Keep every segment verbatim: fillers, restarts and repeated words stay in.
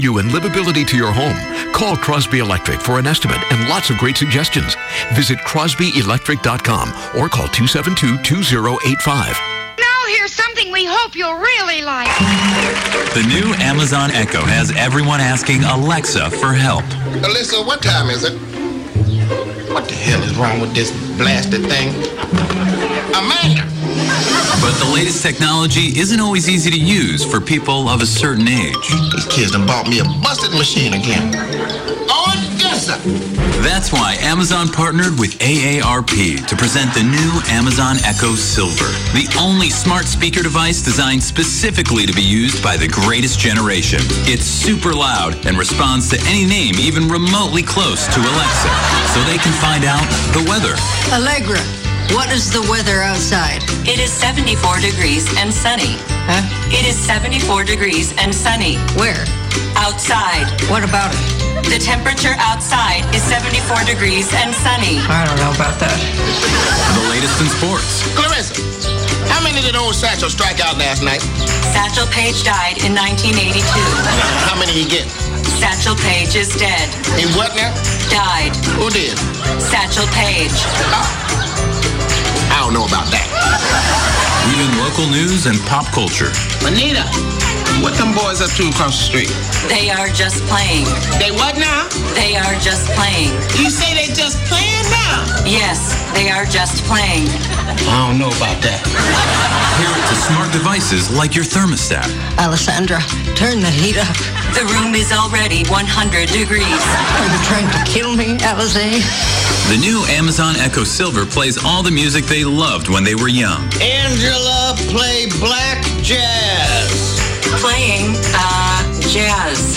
You and livability to your home. Call Crosby Electric for an estimate and lots of great suggestions. Visit crosby electric dot com or call two seven two, two zero eight five. Now here's something we hope you'll really like. The new Amazon Echo has everyone asking Alexa for help. Alexa, what time is it? What the hell is wrong with this blasted thing? Amanda! But the latest technology isn't always easy to use for people of a certain age. These kids done bought me a busted machine again. Oh, yes, sir. That's why Amazon partnered with A A R P to present the new Amazon Echo Silver, the only smart speaker device designed specifically to be used by the greatest generation. It's super loud and responds to any name even remotely close to Alexa, so they can find out the weather. Allegra, what is the weather outside? It is seventy-four degrees and sunny. Huh? It is seventy-four degrees and sunny. Where? Outside. What about it? The temperature outside is seventy-four degrees and sunny. I don't know about that. The latest in sports. Clarissa, how many did old Satchel strike out last night? Satchel Paige died in nineteen eighty-two. How many he get? Satchel Paige is dead. He what now? Died. Who did? Satchel Paige. Oh. I don't know about that. Even local news and pop culture. Anita, what them boys up to across the street? They are just playing. They what now? They are just playing. You say they just playing now? Yes, they are just playing. I don't know about that. Pair it to smart devices like your thermostat. Alessandra, turn the heat up. The room is already one hundred degrees. Are you trying to kill me, Alize? The new Amazon Echo Silver plays all the music they loved when they were young. Angela, play black jazz. Playing, uh, jazz.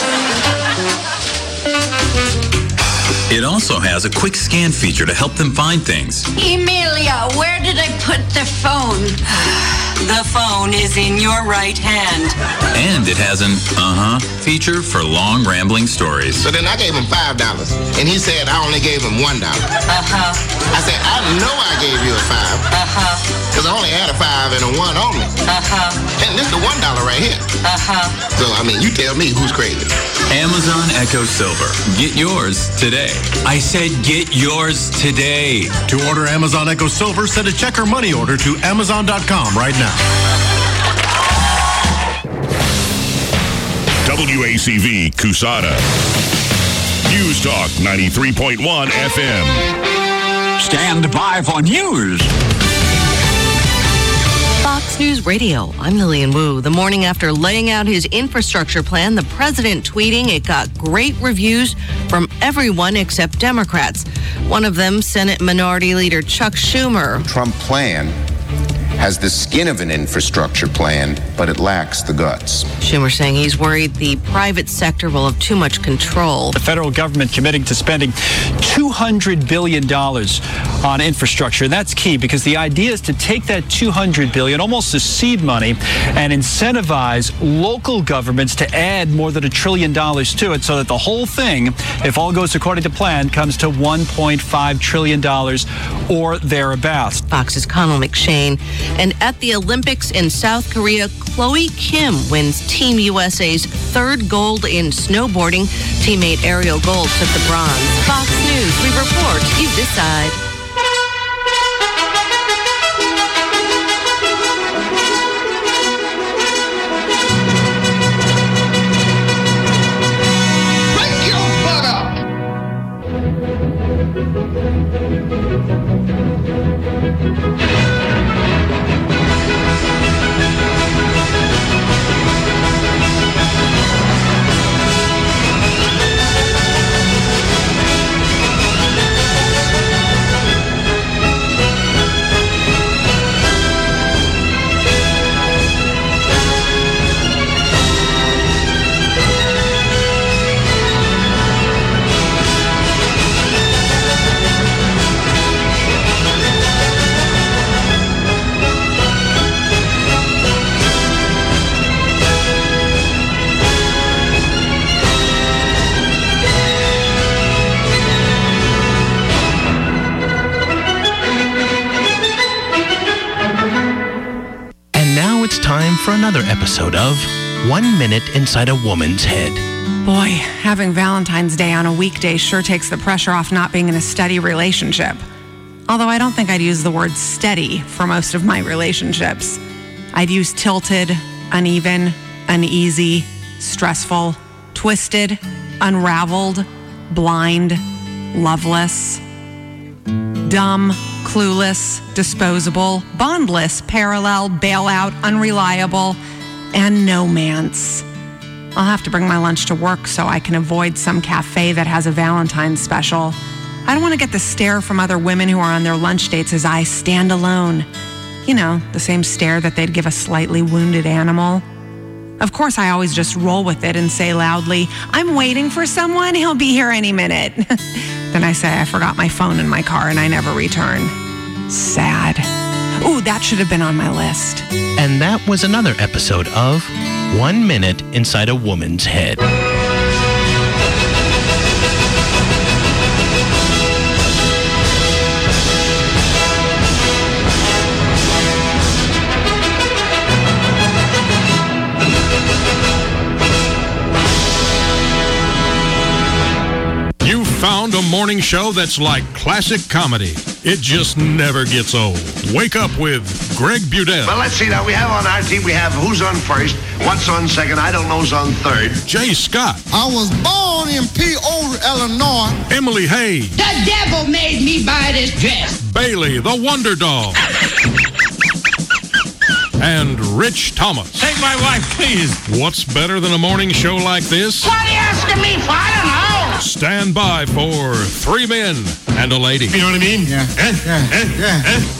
It also has a quick scan feature to help them find things. Emilia, where did I put the phone? The phone is in your right hand. And it has an uh-huh feature for long rambling stories. So then I gave him five dollars, and he said I only gave him one dollar. Uh-huh. I said, I know I gave you a five. Uh-huh. Because I only had a five and a one on me. Uh-huh. And this is the one dollar right here. Uh-huh. So, I mean, you tell me who's crazy. Amazon Echo Silver. Get yours today. I said get yours today. To order Amazon Echo Silver, send a check or money order to amazon dot com right now. W A C V Cusada. News Talk ninety-three point one F M. Stand by for news. Fox News Radio, I'm Lillian Wu. The morning after laying out his infrastructure plan, the president tweeting it got great reviews from everyone except Democrats. One of them, Senate Minority Leader Chuck Schumer. Trump plan has the skin of an infrastructure plan, but it lacks the guts. Schumer saying he's worried the private sector will have too much control. The federal government committing to spending two hundred billion dollars on infrastructure. That's key because the idea is to take that two hundred billion dollars, almost as seed money, and incentivize local governments to add more than a trillion dollars to it so that the whole thing, if all goes according to plan, comes to one point five trillion dollars or thereabouts. Fox's Connell McShane. And at the Olympics in South Korea, Chloe Kim wins Team U S A's third gold in snowboarding. Teammate Ariel Gold took the bronze. Fox News, we report, you decide. For another episode of One Minute Inside a Woman's Head. Boy, having Valentine's Day on a weekday sure takes the pressure off not being in a steady relationship. Although I don't think I'd use the word steady for most of my relationships. I'd use tilted, uneven, uneasy, stressful, twisted, unraveled, blind, loveless, dumb, clueless, disposable, bondless, parallel, bailout, unreliable, and no-mance. I'll have to bring my lunch to work so I can avoid some cafe that has a Valentine's special. I don't want to get the stare from other women who are on their lunch dates as I stand alone. You know, the same stare that they'd give a slightly wounded animal. Of course, I always just roll with it and say loudly, "I'm waiting for someone, he'll be here any minute." Then I say I forgot my phone in my car and I never return. Sad. Ooh, that should have been on my list. And that was another episode of One Minute Inside a Woman's Head. You found a morning show that's like classic comedy. It just never gets old. Wake up with Greg Budell. Well, let's see now. We have on our team, we have who's on first, what's on second, I don't know who's on third. Jay Scott. I was born in Peoria, Illinois. Emily Hayes. The devil made me buy this dress. Bailey, the Wonder Dog. And Rich Thomas. Take my wife, please. What's better than a morning show like this? What are you asking me for? I don't know. Stand by for Three Men and a Lady. You know what I mean? Yeah. Eh? Yeah. Eh? Yeah. Eh?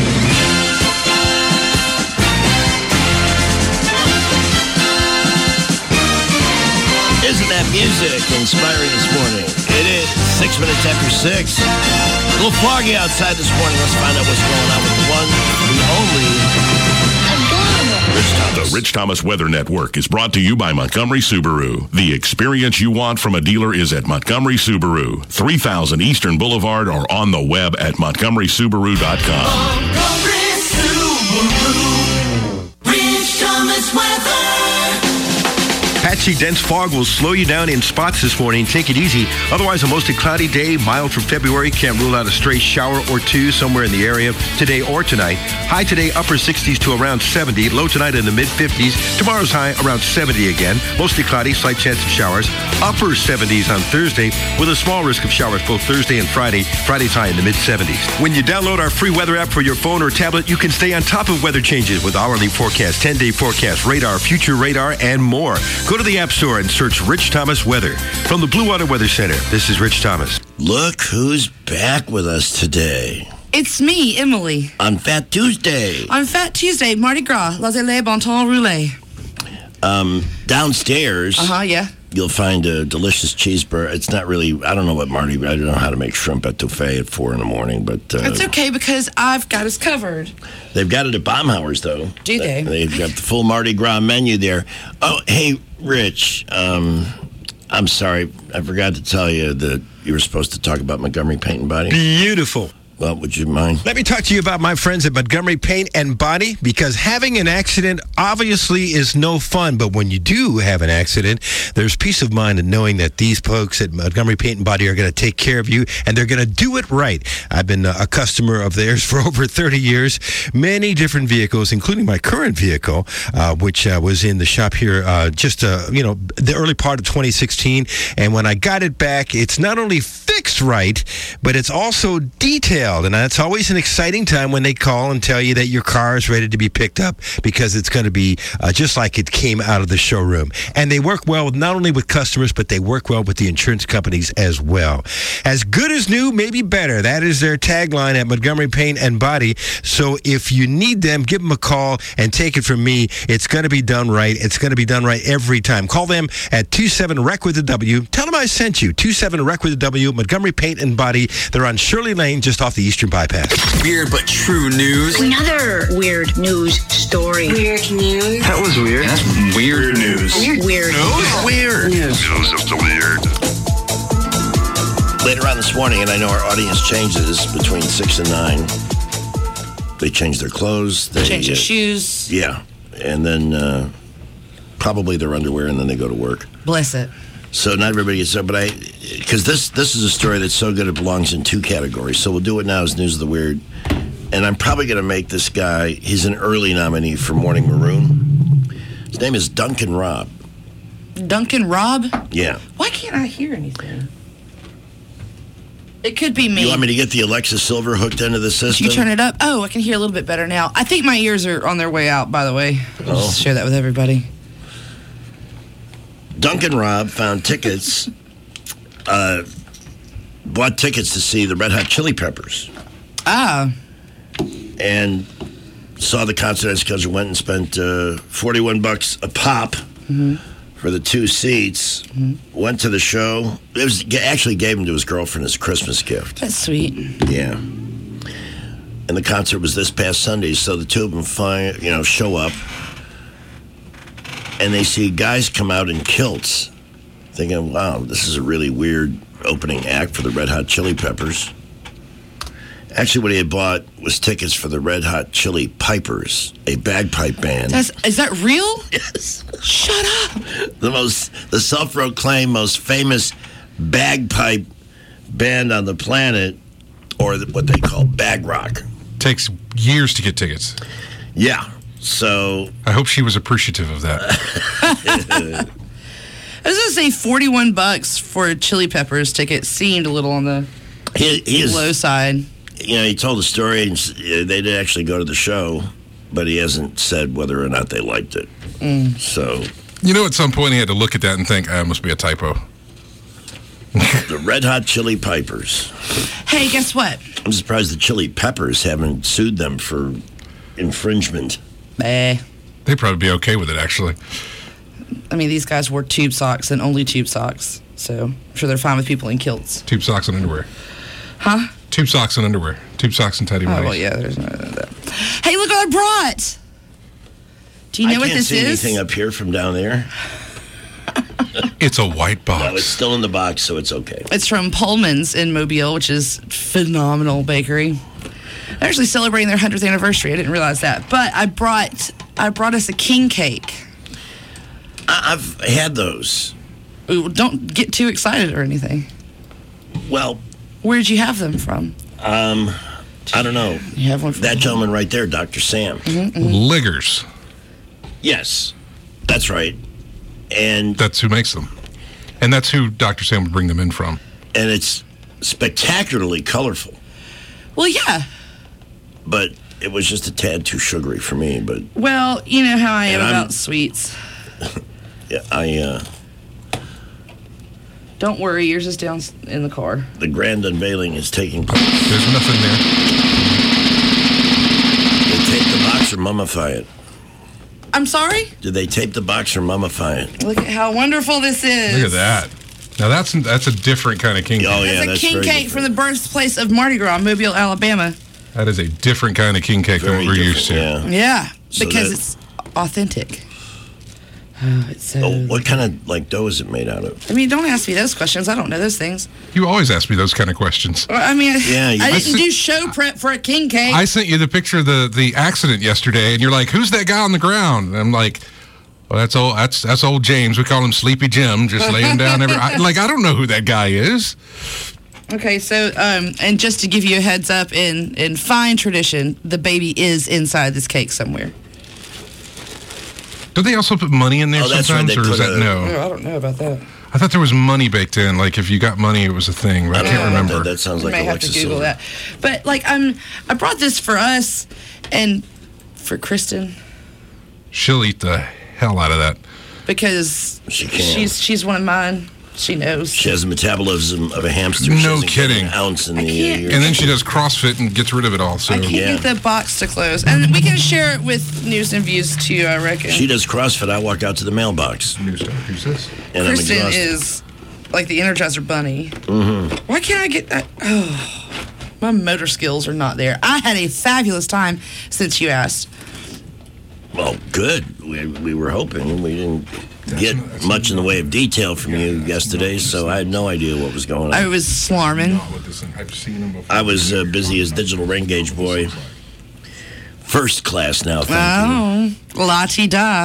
Isn't that music inspiring this morning? It is. Six minutes after six. A little foggy outside this morning. Let's find out what's going on with the one, the only... Rich Thomas. The Rich Thomas Weather Network is brought to you by Montgomery Subaru. The experience you want from a dealer is at Montgomery Subaru, three thousand Eastern Boulevard, or on the web at montgomery subaru dot com. Montgomery Subaru. Rich Thomas Weather. Patchy dense fog will slow you down in spots this morning. Take it easy. Otherwise, a mostly cloudy day, mild for February. Can't rule out a stray shower or two somewhere in the area today or tonight. High today, upper sixties to around seventy. Low tonight in the mid-fifties. Tomorrow's high around seventy again. Mostly cloudy, slight chance of showers. Upper seventies on Thursday with a small risk of showers both Thursday and Friday. Friday's high in the mid-seventies. When you download our free weather app for your phone or tablet, you can stay on top of weather changes with hourly forecast, ten-day forecast, radar, future radar, and more. Go to the App Store and search Rich Thomas Weather. From the Blue Water Weather Center, this is Rich Thomas. Look who's back with us today. It's me, Emily. On Fat Tuesday. On Fat Tuesday, Mardi Gras, Lazare Bon Ton Roulé. Um, downstairs. Uh-huh, yeah. You'll find a delicious cheeseburger. It's not really, I don't know what Marty, I don't know how to make shrimp etouffee at four in the morning, but... Uh, it's okay because I've got us covered. They've got it at Baumhauer's, though. Do they? They've got the full Mardi Gras menu there. Oh, hey, Rich, um, I'm sorry. I forgot to tell you that you were supposed to talk about Montgomery Paint and Body. Beautiful. Well, would you mind? Let me talk to you about my friends at Montgomery Paint and Body, because having an accident obviously is no fun. But when you do have an accident, there's peace of mind in knowing that these folks at Montgomery Paint and Body are going to take care of you, and they're going to do it right. I've been a customer of theirs for over thirty years. Many different vehicles, including my current vehicle, uh, which uh, was in the shop here uh, just, uh, you know, the early part of twenty sixteen. And when I got it back, it's not only fixed right, but it's also detailed. And that's always an exciting time when they call and tell you that your car is ready to be picked up, because it's going to be uh, just like it came out of the showroom. And they work well with, not only with customers, but they work well with the insurance companies as well. As good as new, maybe better. That is their tagline at Montgomery Paint and Body. So if you need them, give them a call and take it from me. It's going to be done right. It's going to be done right every time. Call them at two seven R E C with a W. Tell them I sent you. two seven R E C with a W, Montgomery Paint and Body. They're on Shirley Lane, just off the Eastern Bypass. Weird but true news. Another weird news story. Weird news. That was weird. That's weird news. Weird. Weird. News? Weird. News. News of the weird. Later on this morning, and I know our audience changes between six and nine. They change their clothes. They Change their uh, shoes. Yeah. And then uh, probably their underwear, and then they go to work. Bless it. So not everybody gets up, but I, because this this is a story that's so good it belongs in two categories. So we'll do it now as News of the Weird. And I'm probably going to make this guy, he's an early nominee for Morning Maroon. His name is Duncan Robb. Duncan Robb? Yeah. Why can't I hear anything? It could be me. You want me to get the Alexa Silver hooked into the system? Did you turn it up? Oh, I can hear a little bit better now. I think my ears are on their way out, by the way. I'll Oh. just share that with everybody. Duncan Robb found tickets, uh, bought tickets to see the Red Hot Chili Peppers. Ah. And saw the concert on his schedule, went and spent uh, forty-one bucks a pop Mm-hmm. for the two seats. Mm-hmm. Went to the show. It was actually gave him to his girlfriend as a Christmas gift. That's sweet. Yeah. And the concert was this past Sunday, so the two of them find, you know, show up, and they see guys come out in kilts, thinking, wow, this is a really weird opening act for the Red Hot Chili Peppers. Actually, what he had bought was tickets for the Red Hot Chili Pipers, a bagpipe band. That's, is that real? Yes. Shut up. The most, the self-proclaimed most famous bagpipe band on the planet, or what they call bag rock. Takes years to get tickets. Yeah. So I hope she was appreciative of that. I was going to say forty-one bucks for a Chili Peppers ticket seemed a little on the he, he is, low side. You know, he told the story, and they did actually go to the show, but he hasn't said whether or not they liked it. Mm. So, you know, at some point he had to look at that and think, ah, it must be a typo. The Red Hot Chili Pipers. Hey, guess what? I'm surprised the Chili Peppers haven't sued them for infringement. Eh. They'd probably be okay with it, actually. I mean, these guys wore tube socks and only tube socks, so I'm sure they're fine with people in kilts. Tube socks and underwear. Huh? Tube socks and underwear. Tube socks and teddy Oh, bears. well, yeah, there's none of that. Hey, look what I brought. Do you know I what can't this see is? anything up here from down there. It's a white box. No, it's still in the box, so it's okay. It's from Pullman's in Mobile, which is phenomenal bakery. They're actually celebrating their hundredth anniversary. I didn't realize that, but I brought I brought us a king cake. I- I've had those. Ooh, don't get too excited or anything. Well, where'd you have them from? Um, I don't know. You have one from that gentleman right there, Doctor Sam. Mm-hmm, mm-hmm. Liggers. Yes, that's right. And that's who makes them. And that's who Doctor Sam would bring them in from. And it's spectacularly colorful. Well, yeah. But it was just a tad too sugary for me. But Well, you know how I am And I'm- about sweets. yeah, I uh, Don't worry, yours is down in the car. the grand unveiling is taking place. There's nothing there. They tape the box or mummify it? I'm sorry? Did they tape the box or mummify it? Look at how wonderful this is. Look at that. Now that's that's a different kind of king cake. Oh yeah, It's a that's king very cake from the birthplace of Mardi Gras, Mobile, Alabama. That is a different kind of king cake Very than what we're used to. different, Yeah, So because that- it's authentic. Oh, it's so... Oh, what kind of like dough is it made out of? I mean, don't ask me those questions. I don't know those things. You always ask me those kind of questions. Well, I mean, Yeah, you- I I didn't see- do show prep for a king cake. I sent you the picture of the, the accident yesterday, and you're like, "Who's that guy on the ground?" And I'm like, "Well, that's old. That's that's old James. We call him Sleepy Jim, just laying down every." I, like, I don't know who that guy is. Okay, so um, and just to give you a heads up, in in fine tradition, the baby is inside this cake somewhere. Do they also put money in there Oh, that's right, sometimes, they or is put that a- no? Oh, I don't know about that. I thought there was money baked in. Like if you got money, it was a thing, but I, I don't can't know about remember. That, that sounds You like may have Alexa to Google Silver. that. But like, I'm I brought this for us and for Kristen She'll eat the hell out of that. because She can. she's she's one of mine. She knows. She has the metabolism of a hamster. She No doesn't get kidding. An ounce in I the can't- year. And then she does CrossFit and gets rid of it all. So I can't Yeah. get the box to close, and we can share it with News and Views too. I reckon. She does CrossFit. I walk out to the mailbox. News Star, who's this? And Kristen I'm exhausted. is like the Energizer Bunny. Mm-hmm. Why can't I get that? Oh, my motor skills are not there. I had a fabulous time since you asked. Well, good. We, we were hoping. We didn't get much in the way of detail from you yesterday, so I had no idea what was going on. I was slarming. I've seen him before. I was uh, busy as digital rain gauge boy. First class now, thank you. Oh, la-ti-da.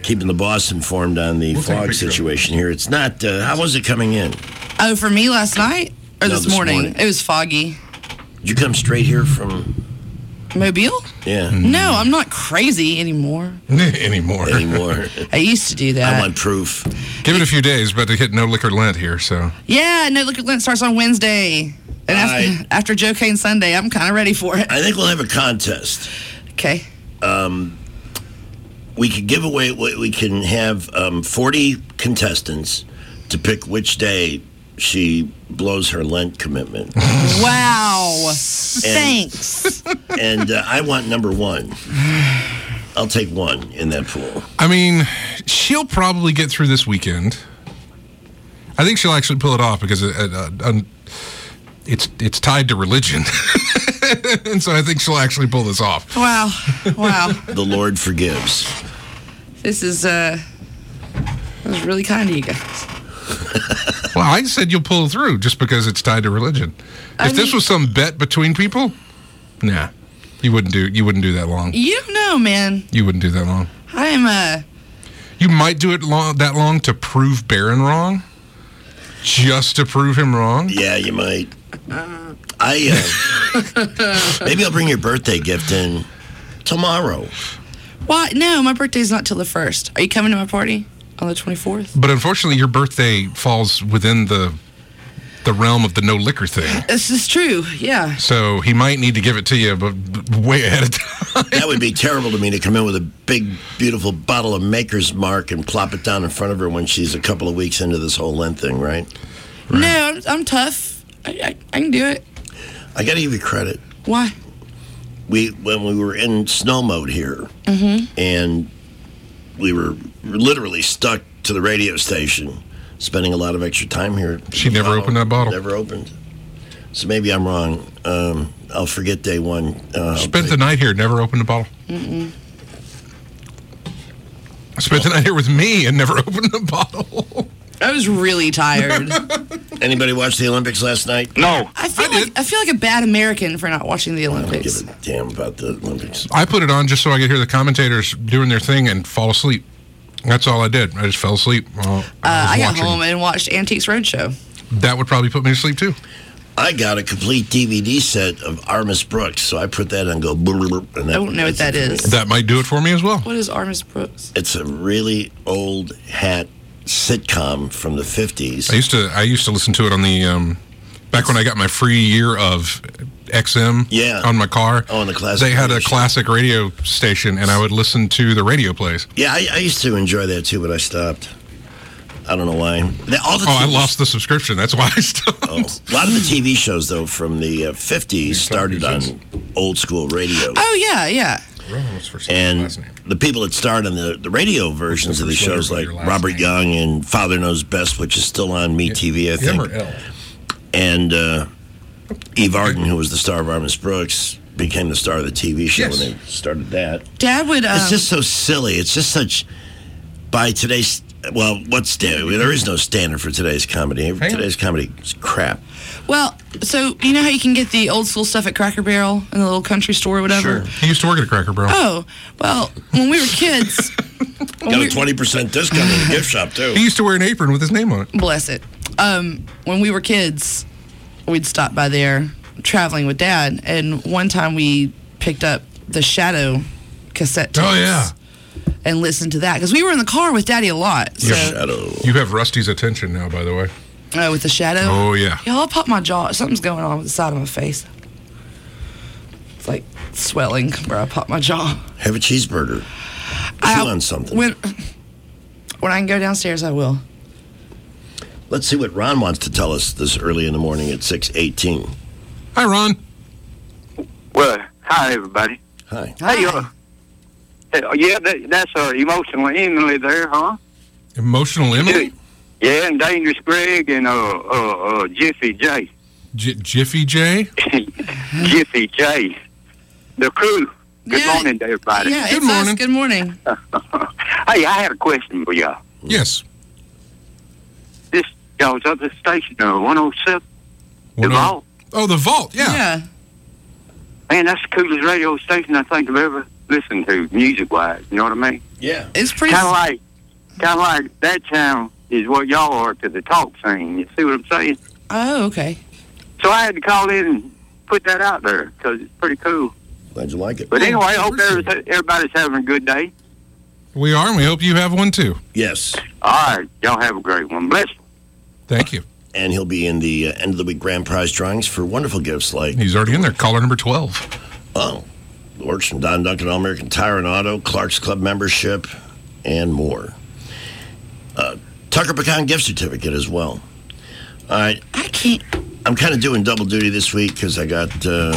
keeping the boss informed on the We'll take a fog picture of it. situation here. It's not. Uh, how was it coming in? Oh, for me last night or No, this, this morning? morning. It was foggy. Did you come straight here from Mobile? Yeah. No, I'm not crazy anymore. Anymore. Anymore. I used to do that. I want proof. Give it a few days, but to hit no liquor Lent here, so. Yeah, No Liquor Lent starts on Wednesday. And after, after Joe Kane Sunday, I'm kind of ready for it. I think we'll have a contest. Okay. Um, we could give away. We we can have um, forty contestants to pick which day she blows her Lent commitment. Wow. Thanks. And uh, I want number one. I'll take one in that pool. I mean, she'll probably get through this weekend. I think she'll actually pull it off because it, uh, uh, it's it's tied to religion. And so I think she'll actually pull this off. Wow. Wow. The Lord forgives. This is, uh, that was really kind of you guys. Well, I said you'll pull through just because it's tied to religion. I If this mean- was some bet between people, nah, you wouldn't do you wouldn't do that long. You don't know, man. You wouldn't do that long. I am, uh, You might do it long, that long to prove Barron wrong, just to prove him wrong. Yeah, you might. I uh, maybe I'll bring your birthday gift in tomorrow. why? No, my birthday's not till the first. Are you coming to my party on the twenty-fourth? But unfortunately, your birthday falls within the the realm of the no liquor thing. This is true, yeah. So he might need to give it to you, but but way ahead of time. That would be terrible to me to come in with a big, beautiful bottle of Maker's Mark and plop it down in front of her when she's a couple of weeks into this whole Lent thing, right? No, I'm, I'm tough. I, I, I can do it. I got to give you credit. Why? We when we were in snow mode here, Mm-hmm. and we were literally stuck to the radio station, spending a lot of extra time here. She never opened that bottle. Never opened. So maybe I'm wrong. Um, I'll forget day one. Uh, Spent the night here, never opened a bottle. Mm-mm. Spent the night here with me and never opened a bottle. I was really tired. Anybody watch the Olympics last night? No. I feel like I feel like a bad American for not watching the I don't Olympics. give a damn about the Olympics. I put it on just so I could hear the commentators doing their thing and fall asleep. That's all I did. I just fell asleep. while Uh, I, was I got watching. home and watched Antiques Roadshow. That would probably put me to sleep too. I got a complete D V D set of Armis Brooks, so I put that on and go. Brr, brr, and I don't know what that is. That might do it for me as well. What is Armis Brooks? It's a really old hat sitcom from the fifties. I used to I used to listen to it on the um, back when I got my free year of X M Yeah. on my car. Oh, on the classic They had radio a show. classic radio station, and I would listen to the radio plays. Yeah, I, I used to enjoy that too, but I stopped. I don't know why. The- all the Oh, I T V lost the subscription. That's why I stopped. Oh, a lot of the T V shows, though, from the uh, fifties started on old school radio. Oh yeah, yeah. And the people that starred on the, the radio versions of the shows, like Robert Young and Father Knows Best, which is still on MeTV, I think. M or L? And uh, Eve Arden, who was the star of Armis Brooks, became the star of the T V show Yes. when they started that. Dad would. Um, It's just so silly. It's just such. By today's. Well, what's standard? There is no standard for today's comedy. Hang on. Today's comedy is crap. well, so you know how you can get the old school stuff at Cracker Barrel in the little country store or whatever. He used to work at a Cracker Barrel. Oh well, when we were kids, when Got we- a twenty percent discount in the gift shop, too. He used to wear an apron with his name on it. bless it. Um, when we were kids, we'd stop by there traveling with Dad, and one time we picked up the Shadow cassette tapes. Oh, yeah. And listened to that because we were in the car with Daddy a lot. So, Shadow. You have Rusty's attention now, by the way. oh, with the Shadow. Oh, yeah. Y'all, I'll pop my jaw. Something's going on with the side of my face. It's like swelling where I pop my jaw. Have a cheeseburger. I- Chew on something. When when I can go downstairs, I will. Let's see what Ron wants to tell us this early in the morning at six eighteen. Hi, Ron. Well, hi, everybody. Hi. Hey, uh, uh, yeah, that, that's uh, Emotional Emily there, huh? Emotional Emily? Yeah, and Dangerous Greg and uh, uh, uh, Jiffy J. J- Jiffy J? Jiffy J. The crew. Good Yeah. morning to everybody. Yeah, Good it's us. morning. Good morning. Hey, I had a question for y'all. Yes. This, y'all's up at the station, uh, one oh seven, the One oh- Vault. Oh, the Vault, yeah. Yeah. Man, that's the coolest radio station I think I've ever listen to music-wise. You know what I mean? Yeah. It's pretty... Kind of like, kind of like that channel is what y'all are to the talk scene. You see what I'm saying? Oh, okay. So I had to call in and put that out there because it's pretty cool. Glad you like it. But anyway, I hope everybody's having a good day. We are, and we hope you have one too. Yes. All right. Y'all have a great one. Bless you. Thank you. And he'll be in the uh, end of the week grand prize drawings for wonderful gifts like... He's already in there. Caller number twelve. Oh. Works from Don Duncan, All American Tire and Auto, Clark's Club membership, and more. Uh, Tucker Pecan gift certificate as well. All right. I can't... I'm kind of doing double duty this week because I got uh,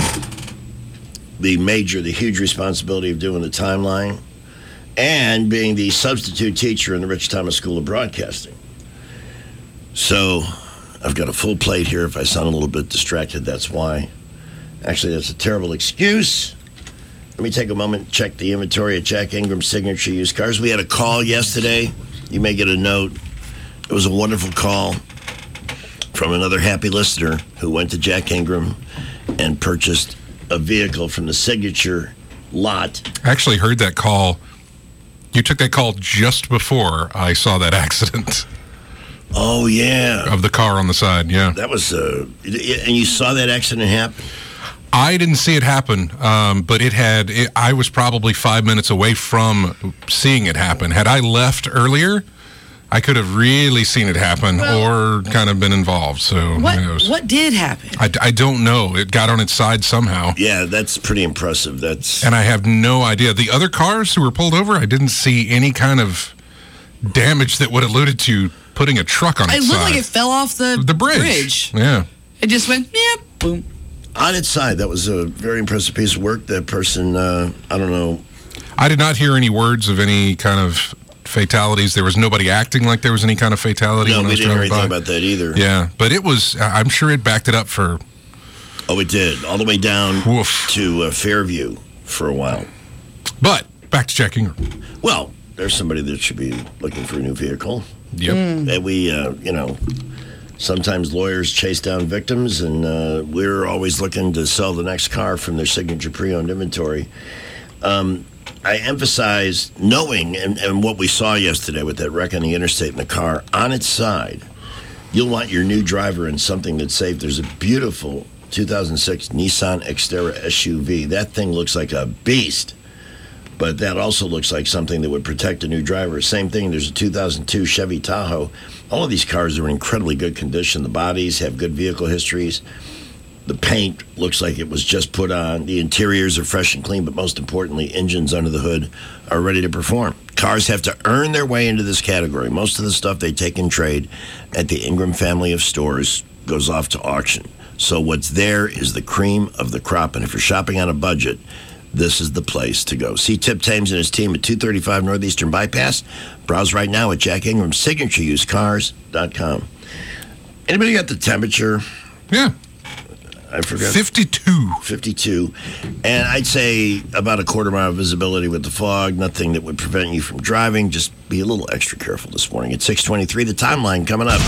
the major, the huge responsibility of doing the timeline and being the substitute teacher in the Rich Thomas School of Broadcasting. So I've got a full plate here. If I sound a little bit distracted, that's why. Actually, that's a terrible excuse. Let me take a moment and check the inventory at Jack Ingram Signature Used Cars. We had a call yesterday. You may get a note. It was a wonderful call from another happy listener who went to Jack Ingram and purchased a vehicle from the Signature lot. I actually heard that call. You took that call just before I saw that accident. Oh, yeah. Of the car on the side, yeah. That was, uh, and you saw that accident happen? I didn't see it happen, um, but it had, it, I was probably five minutes away from seeing it happen. Had I left earlier, I could have really seen it happen well, or kind of been involved. So what, who knows? What did happen? I, I don't know. It got on its side somehow. Yeah, that's pretty impressive. That's And I have no idea. The other cars who were pulled over, I didn't see any kind of damage that would have alluded to putting a truck on its side. It looked like it fell off the, the bridge. bridge. Yeah. It just went, yeah, boom. On its side, that was a very impressive piece of work. That person, uh, I don't know. I did not hear any words of any kind of fatalities. There was nobody acting like there was any kind of fatality. No, when we I was didn't hear anything by. about that either. Yeah, but it was, I'm sure it backed it up for... Oh, it did. All the way down Woof. to uh, Fairview for a while. But, back to Jack Ingram. Well, there's somebody that should be looking for a new vehicle. Yep. Mm. And we, uh, you know... Sometimes lawyers chase down victims, and uh, we're always looking to sell the next car from their Signature pre-owned inventory. Um, I emphasize knowing, and, and what we saw yesterday with that wreck on the interstate in the car, on its side, you'll want your new driver in something that's safe. There's a beautiful two thousand six Nissan Xterra S U V. That thing looks like a beast, but that also looks like something that would protect a new driver. Same thing, there's a two thousand two Chevy Tahoe. All of these cars are in incredibly good condition. The bodies have good vehicle histories. The paint looks like it was just put on. The interiors are fresh and clean, but most importantly, engines under the hood are ready to perform. Cars have to earn their way into this category. Most of the stuff they take in trade at the Ingram family of stores goes off to auction. So what's there is the cream of the crop, and if you're shopping on a budget, this is the place to go. See Tip Thames and his team at two thirty-five Northeastern Bypass. Browse right now at Jack Ingram Signature Used Cars dot com. Anybody got the temperature? Yeah. I forgot. fifty-two. fifty-two. And I'd say about a quarter mile visibility with the fog. Nothing that would prevent you from driving. Just be a little extra careful this morning. At six twenty-three, the timeline coming up.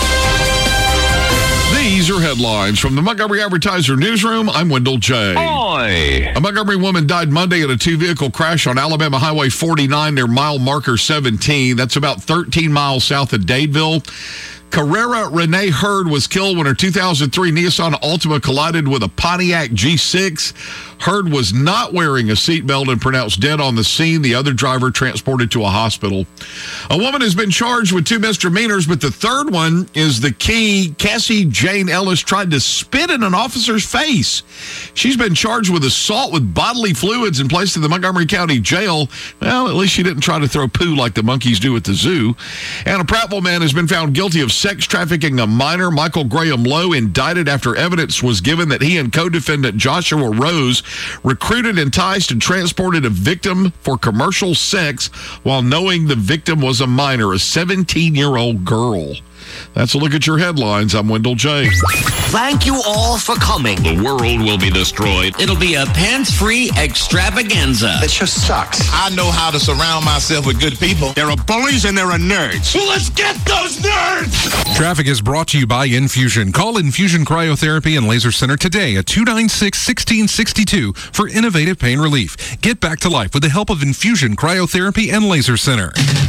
These are headlines from the Montgomery Advertiser newsroom. I'm Wendell J. Oi. A Montgomery woman died Monday in a two-vehicle crash on Alabama Highway forty-nine near mile marker seventeen. That's about thirteen miles south of Dadeville. Carrera Renee Hurd was killed when her two thousand three Nissan Altima collided with a Pontiac G six. Hurd was not wearing a seatbelt and pronounced dead on the scene. The other driver transported to a hospital. A woman has been charged with two misdemeanors, but the third one is the key. Cassie Jane Ellis tried to spit in an officer's face. She's been charged with assault with bodily fluids and placed in the Montgomery County Jail. Well, at least she didn't try to throw poo like the monkeys do at the zoo. And a Prattville man has been found guilty of sex trafficking a minor. Michael Graham Lowe indicted after evidence was given that he and co-defendant Joshua Rose recruited, enticed, and transported a victim for commercial sex while knowing the victim was a minor, a seventeen-year-old girl. That's a look at your headlines. I'm Wendell J. Thank you all for coming. The world will be destroyed. It'll be a pants-free extravaganza. It just sucks. I know how to surround myself with good people. There are bullies and there are nerds. Well, let's get those nerds! Traffic is brought to you by Infusion. Call Infusion Cryotherapy and Laser Center today at two nine six, one six six two. two for innovative pain relief. Get back to life with the help of Infusion Cryotherapy and Laser Center.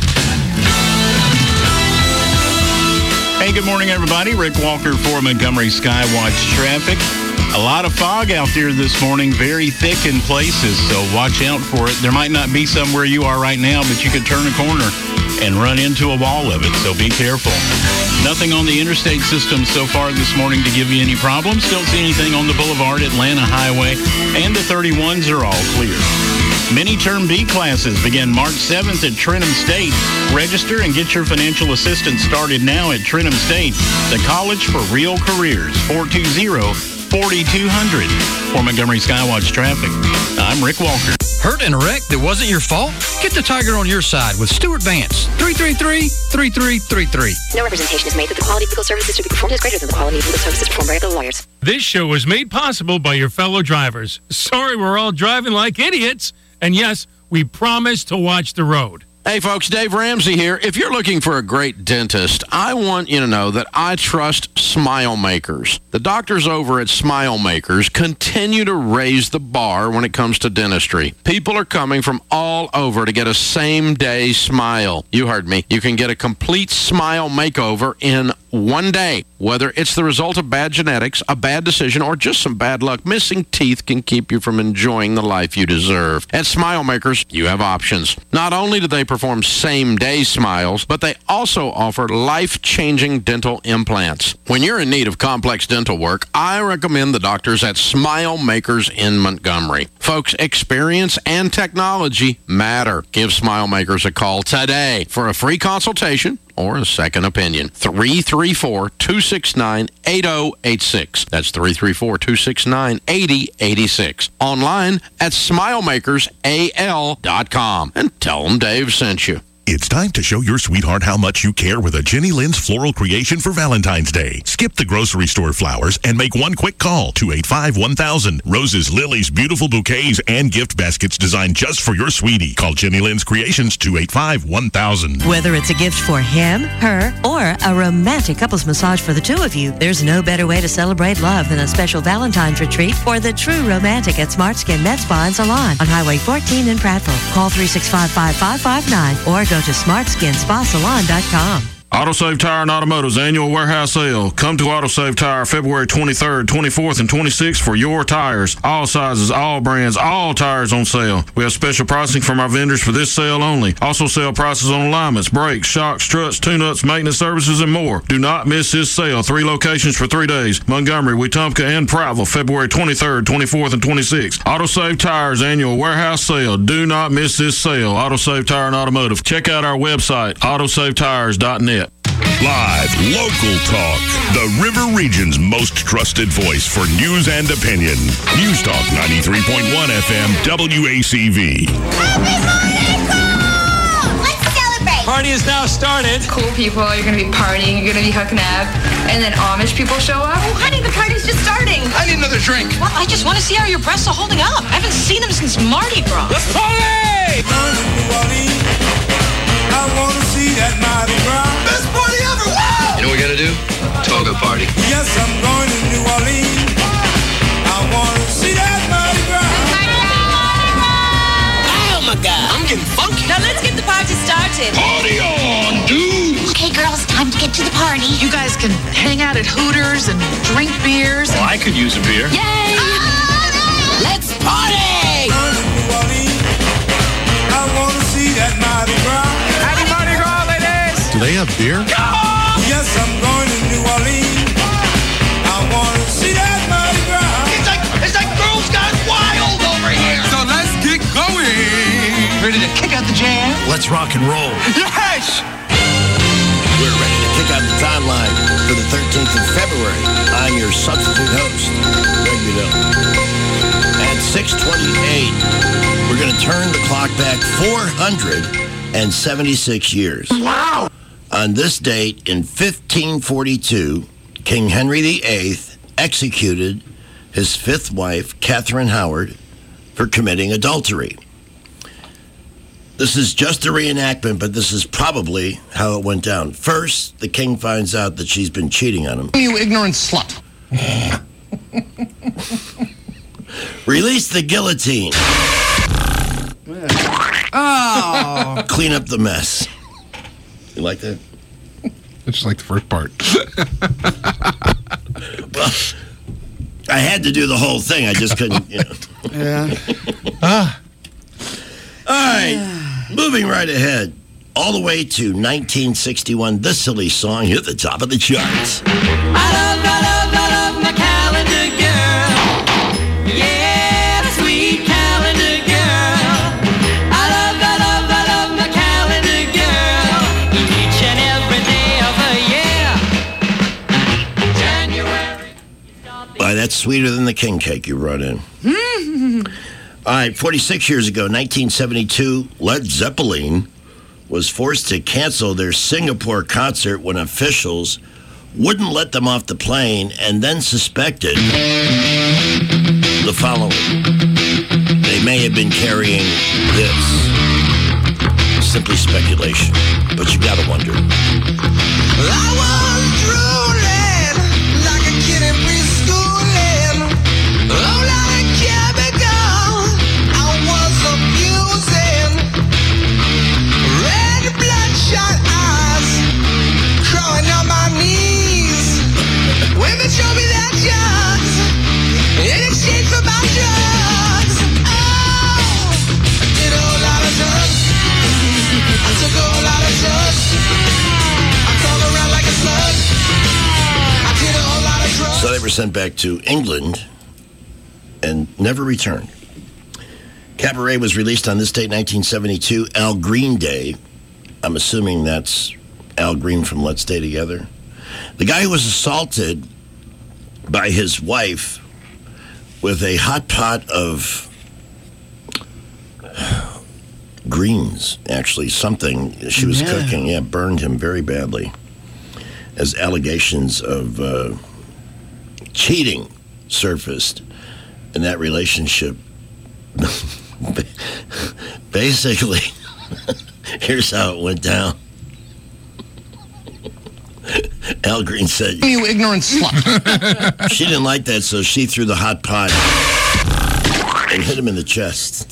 Hey, good morning, everybody. Rick Walker for Montgomery Skywatch Traffic. A lot of fog out there this morning, very thick in places, so watch out for it. There might not be some where you are right now, but you could turn a corner and run into a wall of it, so be careful. Nothing on the interstate system so far this morning to give you any problems. Don't see anything on the Boulevard, Atlanta Highway, and the thirty-ones are all clear. Mini-term B classes begin March seventh at Trenton State. Register and get your financial assistance started now at Trenton State, the College for Real Careers, four two zero, four two zero zero. For Montgomery Skywatch Traffic, I'm Rick Walker. Hurt in a wreck that wasn't your fault? Get the Tiger on your side with Stuart Vance. three three three, three three three three. No representation is made that the quality of legal services to be performed is greater than the quality of legal services performed by other lawyers. This show was made possible by your fellow drivers. Sorry we're all driving like idiots. And yes, we promise to watch the road. Hey, folks, Dave Ramsey here. If you're looking for a great dentist, I want you to know that I trust Smile Makers. The doctors over at Smile Makers continue to raise the bar when it comes to dentistry. People are coming from all over to get a same-day smile. You heard me. You can get a complete smile makeover in one day. Whether it's the result of bad genetics, a bad decision, or just some bad luck, missing teeth can keep you from enjoying the life you deserve. At Smile Makers, you have options. Not only do they perform same-day smiles, but they also offer life-changing dental implants. When you're in need of complex dental work, I recommend the doctors at Smile Makers in Montgomery. Folks, experience and technology matter. Give Smile Makers a call today for a free consultation or a second opinion. three three four, two six nine, eight zero eight six. That's three three four, two six nine, eight zero eight six. Online at smile makers a l dot com. And tell them Dave sent you. It's time to show your sweetheart how much you care with a Jenny Lynn's floral creation for Valentine's Day. Skip the grocery store flowers and make one quick call, two eight five, one thousand. Roses, lilies, beautiful bouquets, and gift baskets designed just for your sweetie. Call Jenny Lynn's Creations, two eight five, one thousand. Whether it's a gift for him, her, or a romantic couples massage for the two of you, there's no better way to celebrate love than a special Valentine's retreat for the true romantic at Smart Skin Med Spa and Salon on Highway fourteen in Prattville. Call three six five, five five five nine or go to smart skin spa salon dot com. AutoSave Tire and Automotive's annual warehouse sale. Come to AutoSave Tire February twenty-third, twenty-fourth, and twenty-sixth for your tires. All sizes, all brands, all tires on sale. We have special pricing from our vendors for this sale only. Also sale prices on alignments, brakes, shocks, struts, tune-ups, maintenance services, and more. Do not miss this sale. Three locations for three days. Montgomery, Wetumpka, and Prattville, February twenty-third, twenty-fourth, and twenty-sixth. AutoSave Tire's annual warehouse sale. Do not miss this sale. AutoSave Tire and Automotive. Check out our website, autosave tires dot net. Live, local talk. The River Region's most trusted voice for news and opinion. News Talk ninety-three point one F M W A C V. Let's celebrate! Party is now started. Cool people, you're gonna be partying, you're gonna be hooking up, and then Amish people show up. Oh, honey, the party's just starting. I need another drink. Well, I just want to see how your breasts are holding up. I haven't seen them since Mardi Gras. Let's party! I want to see that Mardi Gras. Best party ever! Wow! You know what we gotta do? Toga party. Yes, I'm going to New Orleans. I want to see that Mardi Gras. Oh my God! I'm getting funky. Now let's get the party started. Party on, dude! Okay, girls, time to get to the party. You guys can hang out at Hooters and drink beers. Well, I could use a beer. Yay! Oh, let's party! New Orleans. I want to see that Mardi Gras. Happy Mardi Gras, ladies! Do they have beer? Yes, I'm going to New Orleans. I want to see that Mardi Gras. It's like, it's like Girls Gone Wild over here. So let's get going. Ready to kick out the jam? Let's rock and roll. Yes! We're ready to kick out the timeline for the thirteenth of February. I'm your substitute host, Greg Bedell. At six twenty-eight, we're going to turn the clock back four hundred seventy-six years. Wow! On this date in fifteen forty-two, King Henry the Eighth executed his fifth wife, Catherine Howard, for committing adultery. This is just a reenactment, but this is probably how it went down. First, the king finds out that she's been cheating on him. You ignorant slut. Release the guillotine. Oh. Clean up the mess. You like that? I just like the first part. Well, I had to do the whole thing. I just couldn't, you know. Yeah. Ah. All right. Moving right ahead. All the way to nineteen sixty-one. This silly song hit the top of the charts. I love, I love, I love my calendar girl. Yeah, sweet calendar girl. I love, I love, I love my calendar girl. Each and every day of the year. January. Why, that's sweeter than the king cake you brought in. All right, forty-six years ago, nineteen seventy-two, Led Zeppelin was forced to cancel their Singapore concert when officials wouldn't let them off the plane and then suspected the following. They may have been carrying this. Simply speculation, but you gotta wonder. I was drooling like a kid in preschooling. Oh, like a chemical I was abusing. Red bloodshot eyes crawling on my knees. Women show me their jugs in exchange for my drugs. Oh, I did a whole lot of drugs. I took a whole lot of drugs. I crawled around like a slug. I did a whole lot of drugs. So they were sent back to England and never returned. Cabaret was released on this date, nineteen seventy-two, Al Green Day. I'm assuming that's Al Green from Let's Stay Together. The guy who was assaulted by his wife with a hot pot of greens, actually, something she was Yeah. cooking, yeah, burned him very badly. As allegations of uh, cheating surfaced in that relationship. Basically, here's how it went down. Al Green said, You ignorant slut. she didn't like that, so she threw the hot pot and hit him in the chest.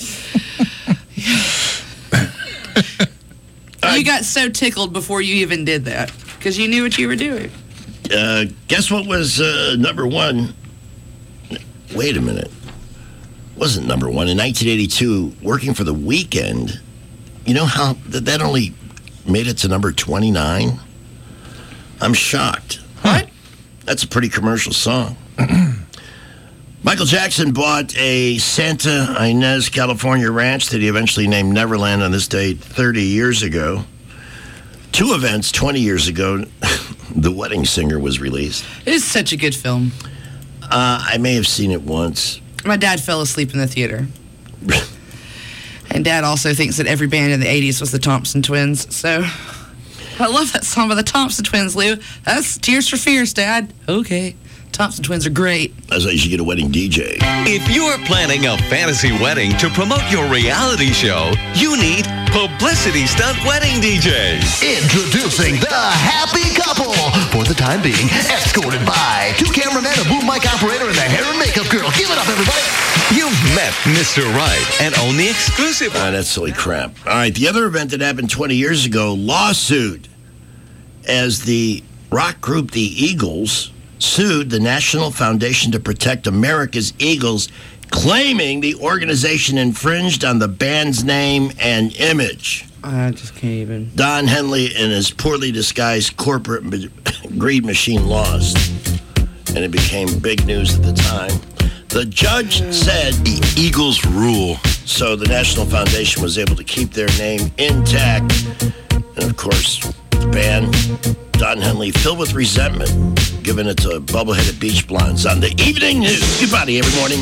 You got so tickled before you even did that because you knew what you were doing. Uh, guess what was uh, number one? Wait a minute. Wasn't number one. In nineteen eighty-two, Working for the Weekend, you know how th- that only made it to number twenty-nine? I'm shocked. What? That's a pretty commercial song. Michael Jackson bought a Santa Ynez, California ranch that he eventually named Neverland on this date thirty years ago. Two events twenty years ago, The Wedding Singer was released. It's such a good film. Uh, I may have seen it once. My dad fell asleep in the theater. And Dad also thinks that every band in the eighties was the Thompson Twins. So I love that song by the Thompson Twins, Lou. That's Tears for Fears, Dad. Okay. Thompson Twins are great. That's why you should get a wedding D J. If you're planning a fantasy wedding to promote your reality show, you need Publicity Stunt Wedding D Js. Introducing the Happy Couple. For the time being, escorted by two cameramen, a boom mic operator, and the hair and makeup girl. Give it up, everybody. You've met Mister Right and own the exclusive. Ah, that's silly crap. All right, the other event that happened twenty years ago, lawsuit, as the rock group The Eagles sued the National Foundation to Protect America's Eagles, claiming the organization infringed on the band's name and image. I just can't even. Don Henley and his poorly disguised corporate ma- greed machine lost, and it became big news at the time. The judge said the Eagles rule, so the National Foundation was able to keep their name intact. And of course, the band, Don Henley, filled with resentment, giving it to Bubble-Headed Beach Blondes on the evening news. Goodbye every morning.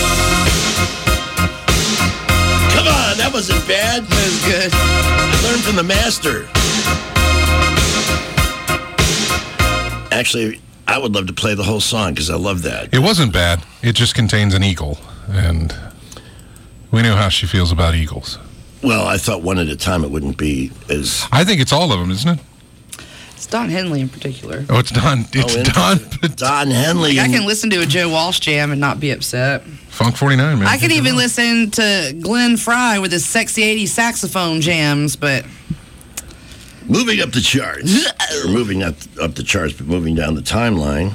Come on, that wasn't bad. That was good. Learn from the master. Actually, I would love to play the whole song because I love that. It wasn't bad. It just contains an eagle, and we know how she feels about eagles. Well, I thought one at a time it wouldn't be as... I think it's all of them, isn't it? It's Don Henley in particular. Oh, it's Don. It's Oh, Don. Don Henley. Like, I and- can listen to a Joe Walsh jam and not be upset. Funk forty-nine, man. I can even listen to Glenn Fry with his sexy eighties saxophone jams, but Moving up the charts, or moving up up the charts, but moving down the timeline.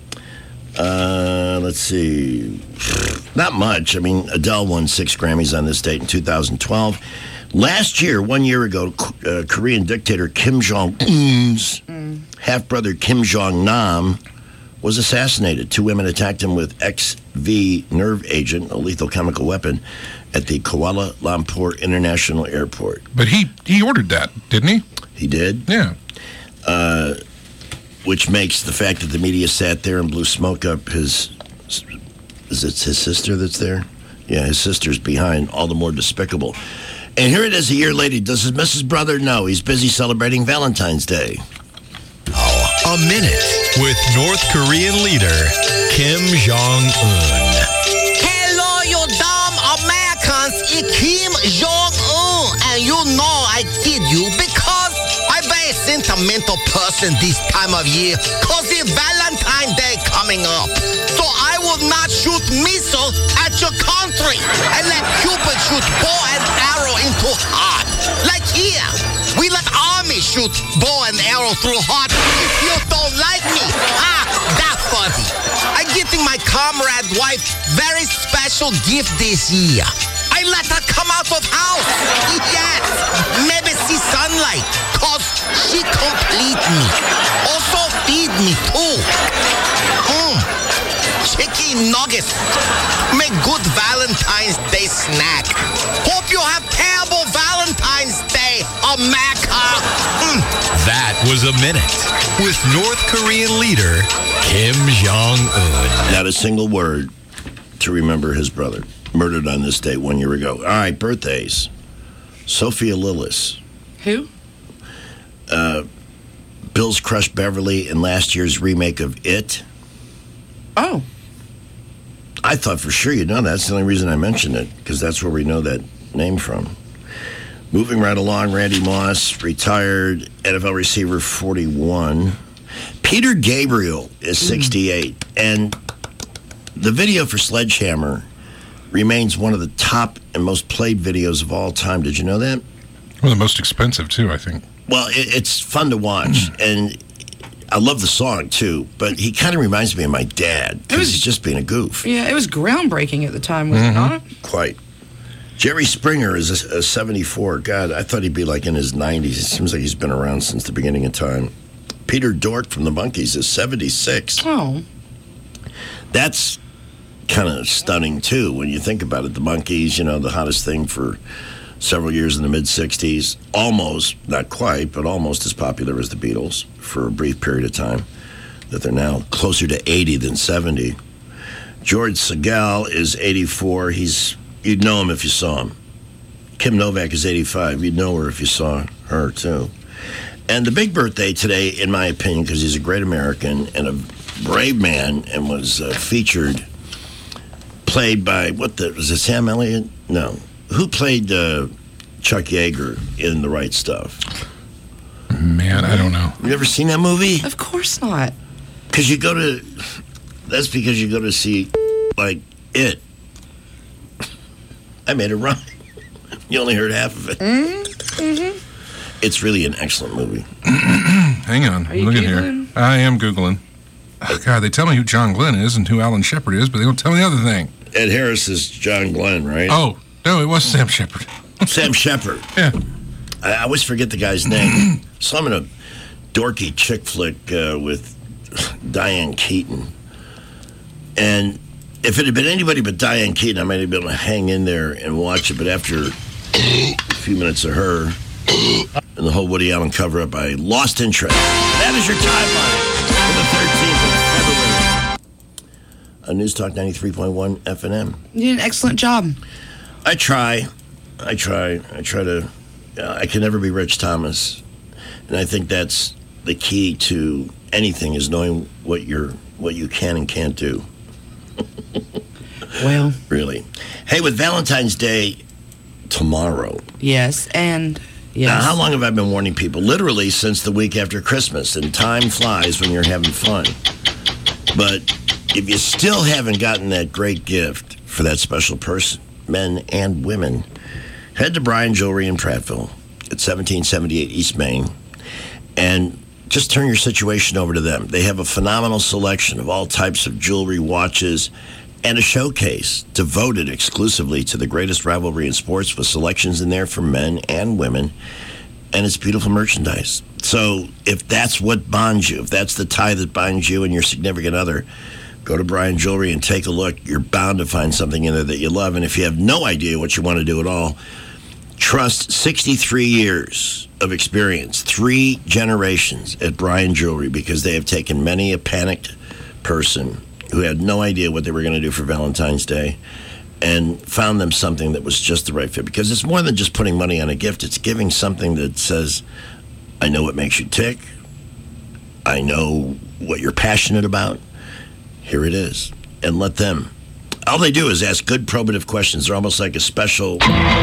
Uh, let's see, not much. I mean, Adele won six Grammys on this date in two thousand twelve. Last year, one year ago, uh, Korean dictator Kim Jong-un's mm. half-brother Kim Jong-nam was assassinated. Two women attacked him with X V nerve agent, a lethal chemical weapon, at the Kuala Lumpur International Airport. But he, he ordered that, didn't he? He did? Yeah. Uh, which makes the fact that the media sat there and blew smoke up his... Is it his sister that's there? Yeah, his sister's behind, all the more despicable. And here it is a year later. Does his Missus Brother know? He's busy celebrating Valentine's Day. A Minute with North Korean leader Kim Jong-un. Hello, you dumb Americans. It's Kim Jong-un. And you know I did you because I'm a very sentimental person this time of year because it's Valentine's Day coming up. So I will not shoot missiles at your country and let Cupid shoot bow and arrow into heart. Like here, we let army shoot bow and arrow through heart. If you don't like me, ah, that's funny. I'm getting my comrade wife very special gift this year. I let her come out of house. Yes, maybe see sunlight, cause she complete me. Also feed me too. Mmm, chicken nuggets. Make good Valentine's Day snack. Hope you have terrible Valentine's Day, America. Mm. That was A Minute with North Korean leader Kim Jong-un. Not a single word to remember his brother. Murdered on this date one year ago. All right, birthdays. Sophia Lillis. Who? Uh, Bill's crush Beverly in last year's remake of It. Oh. I thought for sure you'd know that. That's the only reason I mentioned it, because that's where we know that name from. Moving right along, Randy Moss, retired N F L receiver, forty-one. Peter Gabriel is sixty-eight. Mm. And the video for Sledgehammer remains one of the top and most played videos of all time. Did you know that? One of the most expensive, too, I think. Well, it, it's fun to watch, and I love the song, too, but he kind of reminds me of my dad, because he's just being a goof. Yeah, it was groundbreaking at the time, was Mm-hmm. it not? Quite. Jerry Springer is a, a seventy-four. God, I thought he'd be like in his nineties. It seems like he's been around since the beginning of time. Peter Dork from the Monkees is seventy-six. Oh. That's kind of stunning, too, when you think about it. The Monkees, you know, the hottest thing for several years in the mid-sixties. Almost, not quite, but almost as popular as the Beatles for a brief period of time. That they're now closer to eighty than seventy. George Segal is eighty-four. He's, you'd know him if you saw him. Kim Novak is eighty-five. You'd know her if you saw her, too. And the big birthday today, in my opinion, because he's a great American and a brave man and was uh, featured... Played by, what the, was it Sam Elliott? No. Who played uh, Chuck Yeager in The Right Stuff? Man, I don't know. You ever seen that movie? Of course not. Because you go to, that's because you go to see, like, It. I made it rhyme. You only heard half of it. Mm-hmm. Mm-hmm. It's really an excellent movie. Hang on. Are I'm you looking Googling? here. I am Googling. Oh, God, they tell me who John Glenn is and who Alan Shepard is, but they don't tell me the other thing. Ed Harris is John Glenn, right? Oh, no, it was Sam Shepard. Sam Shepard. Yeah. I, I always forget the guy's name. Saw him in a dorky chick flick uh, with Diane Keaton. And if it had been anybody but Diane Keaton, I might have been able to hang in there and watch it. But after a few minutes of her and the whole Woody Allen cover-up, I lost interest. That is your timeline for the thirteenth of February. On News Talk ninety-three point one F N M. You did an excellent job. I try. I try. I try to... Uh, I can never be Rich Thomas. And I think that's the key to anything, is knowing what you're, what you can and can't do. Well. Really. Hey, with Valentine's Day tomorrow. Yes, and Yes. Now, how long have I been warning people? Literally since the week after Christmas, and time flies when you're having fun. But if you still haven't gotten that great gift for that special person, men and women, head to Brian Jewelry in Prattville at seventeen seventy-eight East Main and just turn your situation over to them. They have a phenomenal selection of all types of jewelry, watches, and a showcase devoted exclusively to the greatest rivalry in sports with selections in there for men and women. And it's beautiful merchandise. So if that's what bonds you, if that's the tie that binds you and your significant other, go to Brian Jewelry and take a look. You're bound to find something in there that you love. And if you have no idea what you want to do at all, trust sixty-three years of experience, three generations at Brian Jewelry, because they have taken many a panicked person who had no idea what they were going to do for Valentine's Day and found them something that was just the right fit. Because it's more than just putting money on a gift. It's giving something that says, I know what makes you tick. I know what you're passionate about. Here it is. And let them. All they do is ask good probative questions. They're almost like a special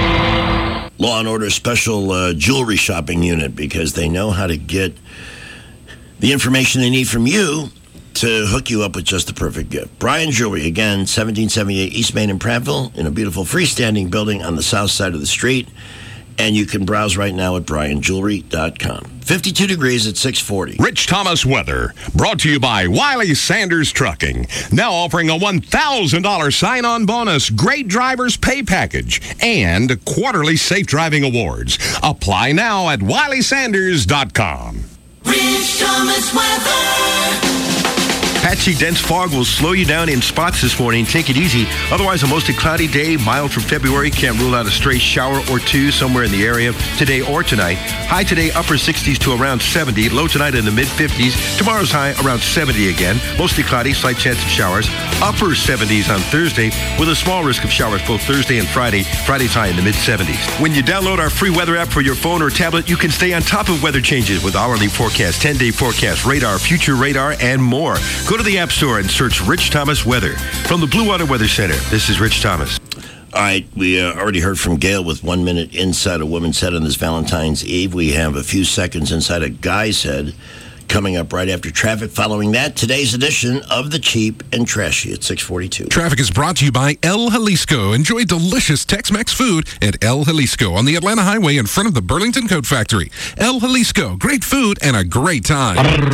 Law and Order special uh, jewelry shopping unit, because they know how to get the information they need from you to hook you up with just the perfect gift. Brian Jewelry, again, seventeen seventy-eight East Main in Prattville, in a beautiful freestanding building on the south side of the street. And you can browse right now at brian jewelry dot com. fifty-two degrees at six forty. Rich Thomas weather, brought to you by Wiley Sanders Trucking. Now offering a one thousand dollars sign-on bonus, great drivers pay package, and quarterly safe driving awards. Apply now at wiley sanders dot com. Rich Thomas weather. Patchy dense fog will slow you down in spots this morning. Take it easy. Otherwise, a mostly cloudy day, mild for February. Can't rule out a stray shower or two somewhere in the area today or tonight. High today, upper sixties to around seventy. Low tonight in the mid-fifties. Tomorrow's high around seventy again. Mostly cloudy, slight chance of showers. Upper seventies on Thursday with a small risk of showers both Thursday and Friday. Friday's high in the mid-seventies. When you download our free weather app for your phone or tablet, you can stay on top of weather changes with hourly forecast, ten-day forecast, radar, future radar, and more. Go to the App Store and search Rich Thomas Weather. From the Blue Water Weather Center, this is Rich Thomas. All right, we uh, already heard from Gail with one minute inside a woman's head on this Valentine's Eve. We have a few seconds inside a guy's head coming up right after traffic. Following that, today's edition of The Cheap and Trashy at six forty-two. Traffic is brought to you by El Jalisco. Enjoy delicious Tex-Mex food at El Jalisco on the Atlanta Highway in front of the Burlington Coat Factory. El Jalisco, great food and a great time.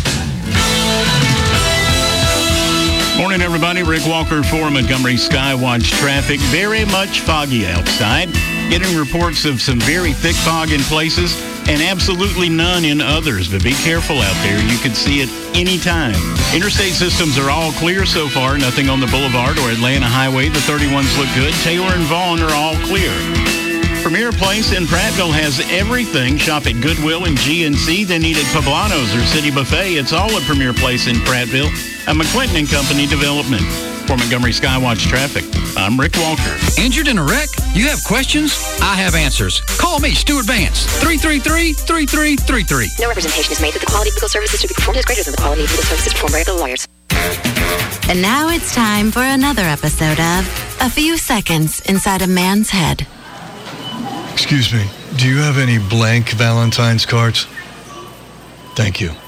Morning, everybody. Rick Walker for Montgomery Skywatch Traffic. Very much foggy outside. Getting reports of some very thick fog in places and absolutely none in others. But be careful out there. You could see it any time. Interstate systems are all clear so far. Nothing on the Boulevard or Atlanta Highway. The thirty-ones look good. Taylor and Vaughn are all clear. Premier Place in Prattville has everything. Shop at Goodwill and G N C. They need it Poblano's or City Buffet. It's all at Premier Place in Prattville. A McClinton and Company development. For Montgomery Skywatch Traffic, I'm Rick Walker. Injured in a wreck? You have questions? I have answers. Call me, Stuart Vance, three three three, three three three three. No representation is made that the quality of legal services to be performed is greater than the quality of legal services performed by other lawyers. And now it's time for another episode of A Few Seconds Inside a Man's Head. Excuse me, do you have any blank Valentine's cards? Thank you.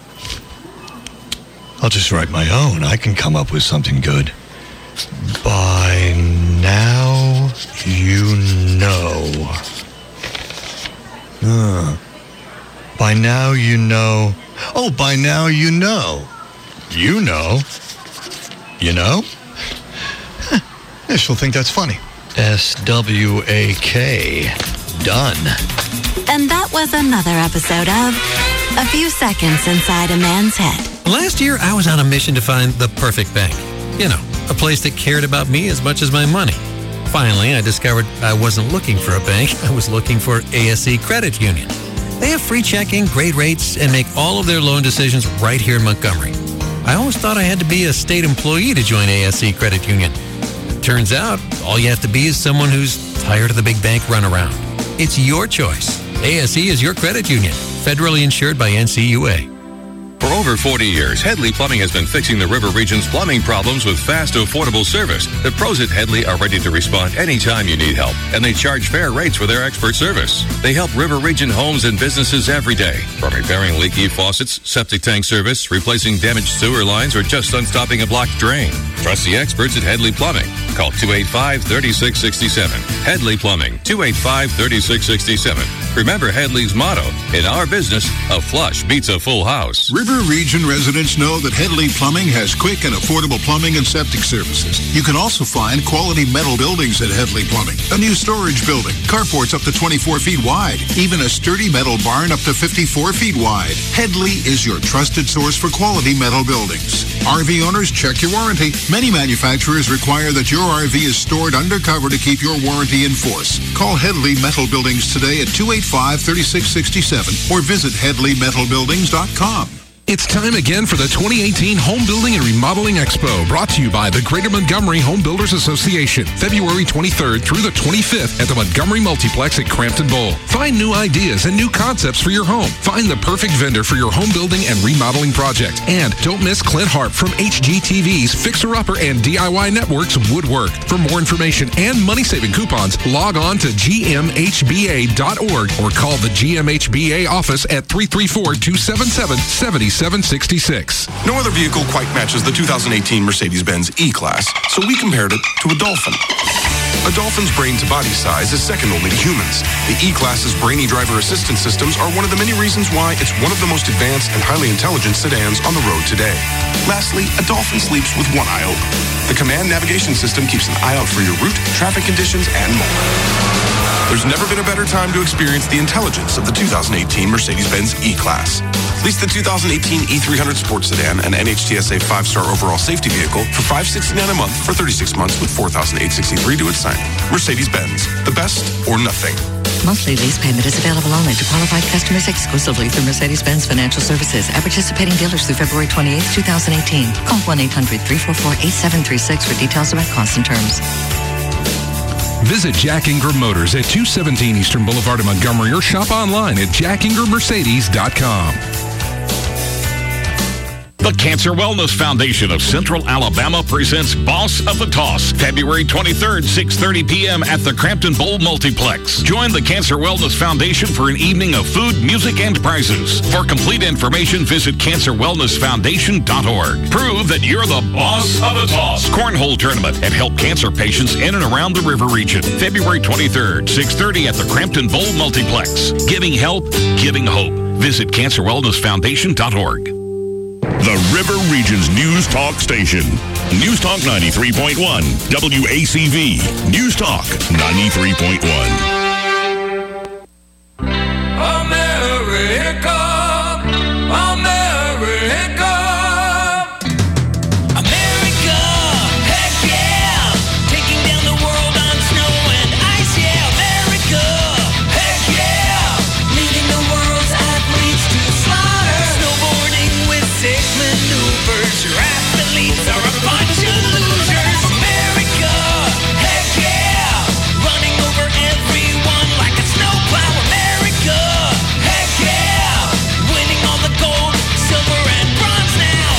I'll just write my own. I can come up with something good. By now, you know. Uh, by now, you know. Oh, by now, you know. You know. You know? Huh. Yeah, she'll think that's funny. S W A K. Done. And that was another episode of A Few Seconds Inside a Man's Head. Last year, I was on a mission to find the perfect bank. You know, a place that cared about me as much as my money. Finally, I discovered I wasn't looking for a bank. I was looking for A S C Credit Union. They have free checking, great rates, and make all of their loan decisions right here in Montgomery. I always thought I had to be a state employee to join A S C Credit Union. Turns out, all you have to be is someone who's tired of the big bank runaround. It's your choice. A S C is your credit union, federally insured by N C U A. For over forty years, Headley Plumbing has been fixing the River Region's plumbing problems with fast, affordable service. The pros at Headley are ready to respond anytime you need help, and they charge fair rates for their expert service. They help River Region homes and businesses every day, from repairing leaky faucets, septic tank service, replacing damaged sewer lines, or just unstopping a blocked drain. Trust the experts at Headley Plumbing. Call two eight five, three six six seven. Headley Plumbing, two eight five, three six six seven. Remember Headley's motto, in our business, a flush beats a full house. River Region residents know that Headley Plumbing has quick and affordable plumbing and septic services. You can also find quality metal buildings at Headley Plumbing. A new storage building, carports up to twenty-four feet wide, even a sturdy metal barn up to fifty-four feet wide. Headley is your trusted source for quality metal buildings. R V owners, check your warranty. Many manufacturers require that your R V is stored undercover to keep your warranty in force. Call Headley Metal Buildings today at two eight five, three six six seven or visit headley metal buildings dot com. It's time again for the twenty eighteen Home Building and Remodeling Expo, brought to you by the Greater Montgomery Home Builders Association, February twenty-third through the twenty-fifth at the Montgomery Multiplex at Crampton Bowl. Find new ideas and new concepts for your home. Find the perfect vendor for your home building and remodeling project. And don't miss Clint Harp from H G T V's Fixer Upper and D I Y Networks Woodwork. For more information and money-saving coupons, log on to G M H B A dot org or call the G M H B A office at three three four, two seven seven, seven seven six six. No other vehicle quite matches the two thousand eighteen Mercedes-Benz E-Class, so we compared it to a dolphin. A dolphin's brain-to-body size is second only to humans. The E-Class's brainy driver assistance systems are one of the many reasons why it's one of the most advanced and highly intelligent sedans on the road today. Lastly, a dolphin sleeps with one eye open. The command navigation system keeps an eye out for your route, traffic conditions, and more. There's never been a better time to experience the intelligence of the two thousand eighteen Mercedes-Benz E-Class. Lease the two thousand eighteen E three hundred Sports Sedan, an N H T S A five-star overall safety vehicle, for five hundred sixty-nine dollars a month for thirty-six months with four thousand eight hundred sixty-three dollars to its signing. Mercedes-Benz, the best or nothing. Monthly lease payment is available only to qualified customers exclusively through Mercedes-Benz Financial Services at participating dealers through February twenty-eighth, twenty eighteen. Call one eight hundred, three four four, eight seven three six for details about costs and terms. Visit Jack Ingram Motors at two seventeen Eastern Boulevard in Montgomery or shop online at jack ingram mercedes dot com. The Cancer Wellness Foundation of Central Alabama presents Boss of the Toss, February twenty-third, six thirty p.m. at the Crampton Bowl Multiplex. Join the Cancer Wellness Foundation for an evening of food, music, and prizes. For complete information, visit cancer wellness foundation dot org. Prove that you're the boss of the toss. Cornhole tournament and help cancer patients in and around the river region. February twenty-third, six thirty at the Crampton Bowl Multiplex. Giving help, giving hope. Visit cancer wellness foundation dot org. The River Region's News Talk Station. News Talk ninety-three point one. W A C V. News Talk ninety-three point one. America, America, America, heck yeah, taking down the world on snow and ice, yeah, America, heck yeah, leading the world's athletes to slaughter, snowboarding with sick maneuvers, your athletes are a bunch of losers, America, heck yeah, running over everyone like a snowplow, America, heck yeah, winning all the gold, silver, and bronze now.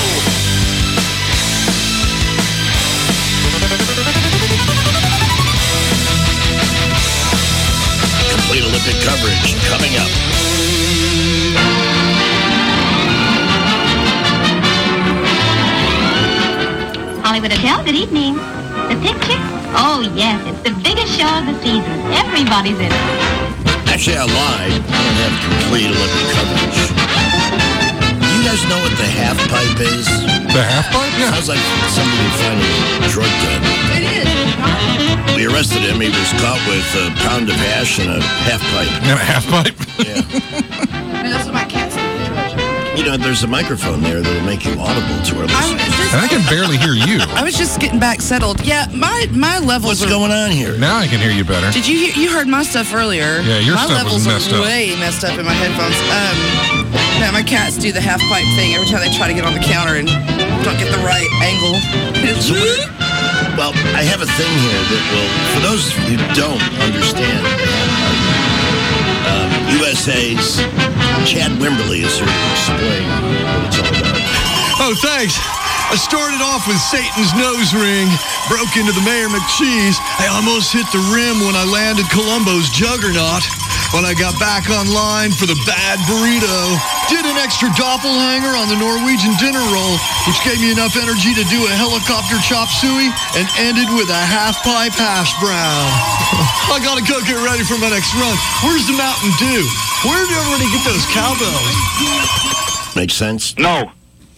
Complete Olympic coverage coming up. Hollywood Hotel, good evening. The picture? Oh, yes, it's the biggest show of the season. Everybody's in it. Actually, I lied. I don't have complete Olympic coverage. Do you guys know what the half pipe is? The half pipe? Yeah. Sounds like somebody finding a drug den. It is. We arrested him. He was caught with a pound of hash and a half pipe. And a half pipe? Yeah. That's what my cat's doing. You know, there's a microphone there that'll make you audible to our listeners. And I can barely hear you. I was just getting back settled. Yeah, my my levels. What's are, going on here? Now I can hear you better. Did you hear, you heard my stuff earlier? Yeah, your my stuff was levels messed are up. way messed up in my headphones. Um, yeah, my cats do the half pipe thing every time they try to get on the counter and don't get the right angle. Well, I have a thing here that will, for those who don't understand, um, U S A's Chad Wimberly is here to explain what it's all about. Oh, thanks. I started off with Satan's nose ring, broke into the Mayor McCheese. I almost hit the rim when I landed Columbo's Juggernaut. When I got back online for the bad burrito, did an extra doppelhanger on the Norwegian dinner roll, which gave me enough energy to do a helicopter chop suey, and ended with a half-pipe hash brown. I gotta go get ready for my next run. Where's the Mountain Dew? Where did everybody get those cowbells? Makes sense? No.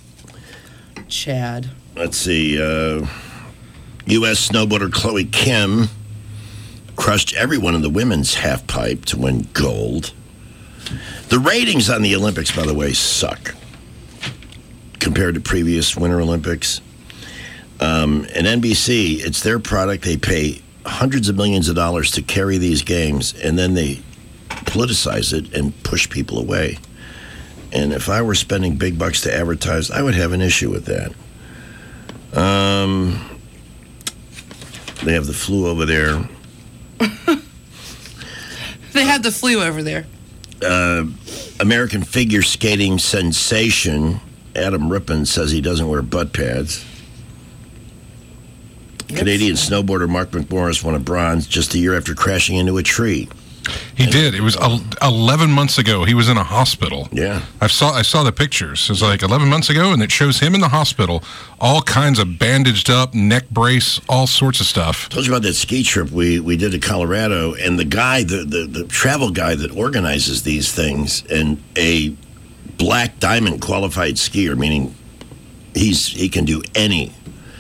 Chad. Let's see. Uh, U S snowboarder Chloe Kim crushed everyone in the women's half pipe to win gold. The ratings on the Olympics, by the way, suck compared to previous Winter Olympics. Um, and N B C, it's their product. They pay hundreds of millions of dollars to carry these games, and then they politicize it and push people away. And if I were spending big bucks to advertise, I would have an issue with that. Um, they have the flu over there. They had the flu over there. Uh, American figure skating sensation Adam Rippon says he doesn't wear butt pads. Yep. Canadian snowboarder Mark McMorris won a bronze just a year after crashing into a tree. He did. It was eleven months ago. He was in a hospital. Yeah. I saw I saw the pictures. It was like eleven months ago, and it shows him in the hospital, all kinds of bandaged up, neck brace, all sorts of stuff. Told you about that ski trip we, we did to Colorado, and the guy, the, the, the travel guy that organizes these things, and a black diamond qualified skier, meaning he's he can do any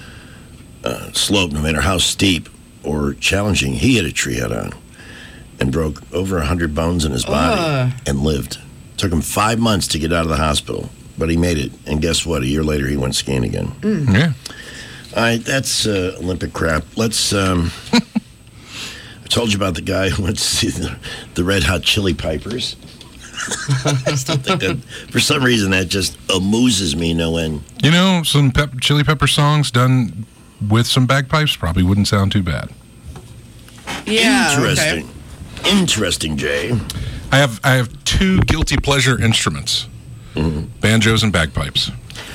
uh, slope, no matter how steep or challenging. He hit a tree head on and broke over one hundred bones in his body uh. and lived. Took him five months to get out of the hospital, but he made it. And guess what? A year later, he went skiing again. Mm. Yeah. All right, that's uh, Olympic crap. Let's, um, I told you about the guy who went to see the, the Red Hot Chili Pipers. I still think that, for some reason, that just amuses me no end. You know, some pep- Chili Pepper songs done with some bagpipes probably wouldn't sound too bad. Yeah, Interesting. Okay. Interesting, Jay. I have I have two guilty pleasure instruments: mm-hmm. banjos and bagpipes.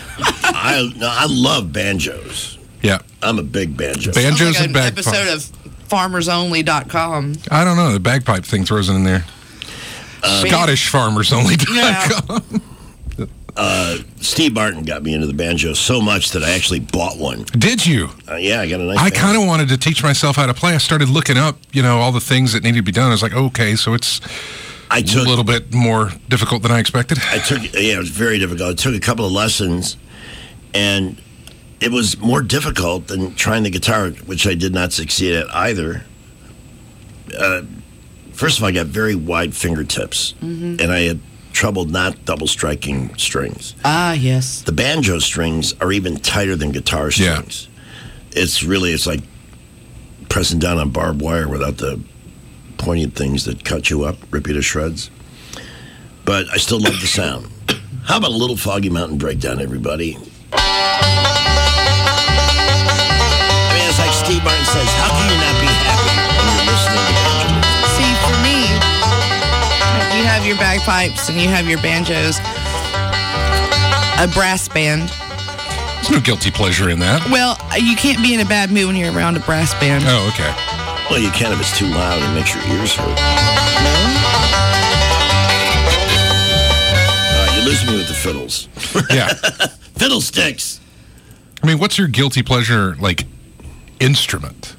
I no, I love banjos. Yeah, I'm a big banjo. Banjos like and bagpipes. Episode of farmers only dot com. I don't know. The bagpipe thing throws it in there. Um, Scottish farmers only dot com. Yeah. Uh, Steve Martin got me into the banjo so much that I actually bought one. Did you? Uh, yeah, I got a nice I banjo. kind of wanted to teach myself how to play. I started looking up, you know, all the things that needed to be done. I was like, okay, so it's I took, a little bit more difficult than I expected. I took, yeah, it was very difficult. I took a couple of lessons, and it was more difficult than trying the guitar, which I did not succeed at either. Uh, first of all, I got very wide fingertips, mm-hmm. and I had trouble not double striking strings. Ah, yes. The banjo strings are even tighter than guitar strings. Yeah. It's really, it's like pressing down on barbed wire without the poignant things that cut you up, rip you to shreds. But I still love the sound. How about a little Foggy Mountain Breakdown, everybody? I mean, it's like Steve Martin says, how can you not be happy when you're listening to banjo? See, for me, you have your bagpipes and you have your banjos. A brass band. There's no guilty pleasure in that. Well, you can't be in a bad mood when you're around a brass band. Oh, okay. Well, you can if it's too loud and makes your ears hurt. No? Uh, you lose me with the fiddles. Yeah. Fiddlesticks. I mean, what's your guilty pleasure, like, instrument?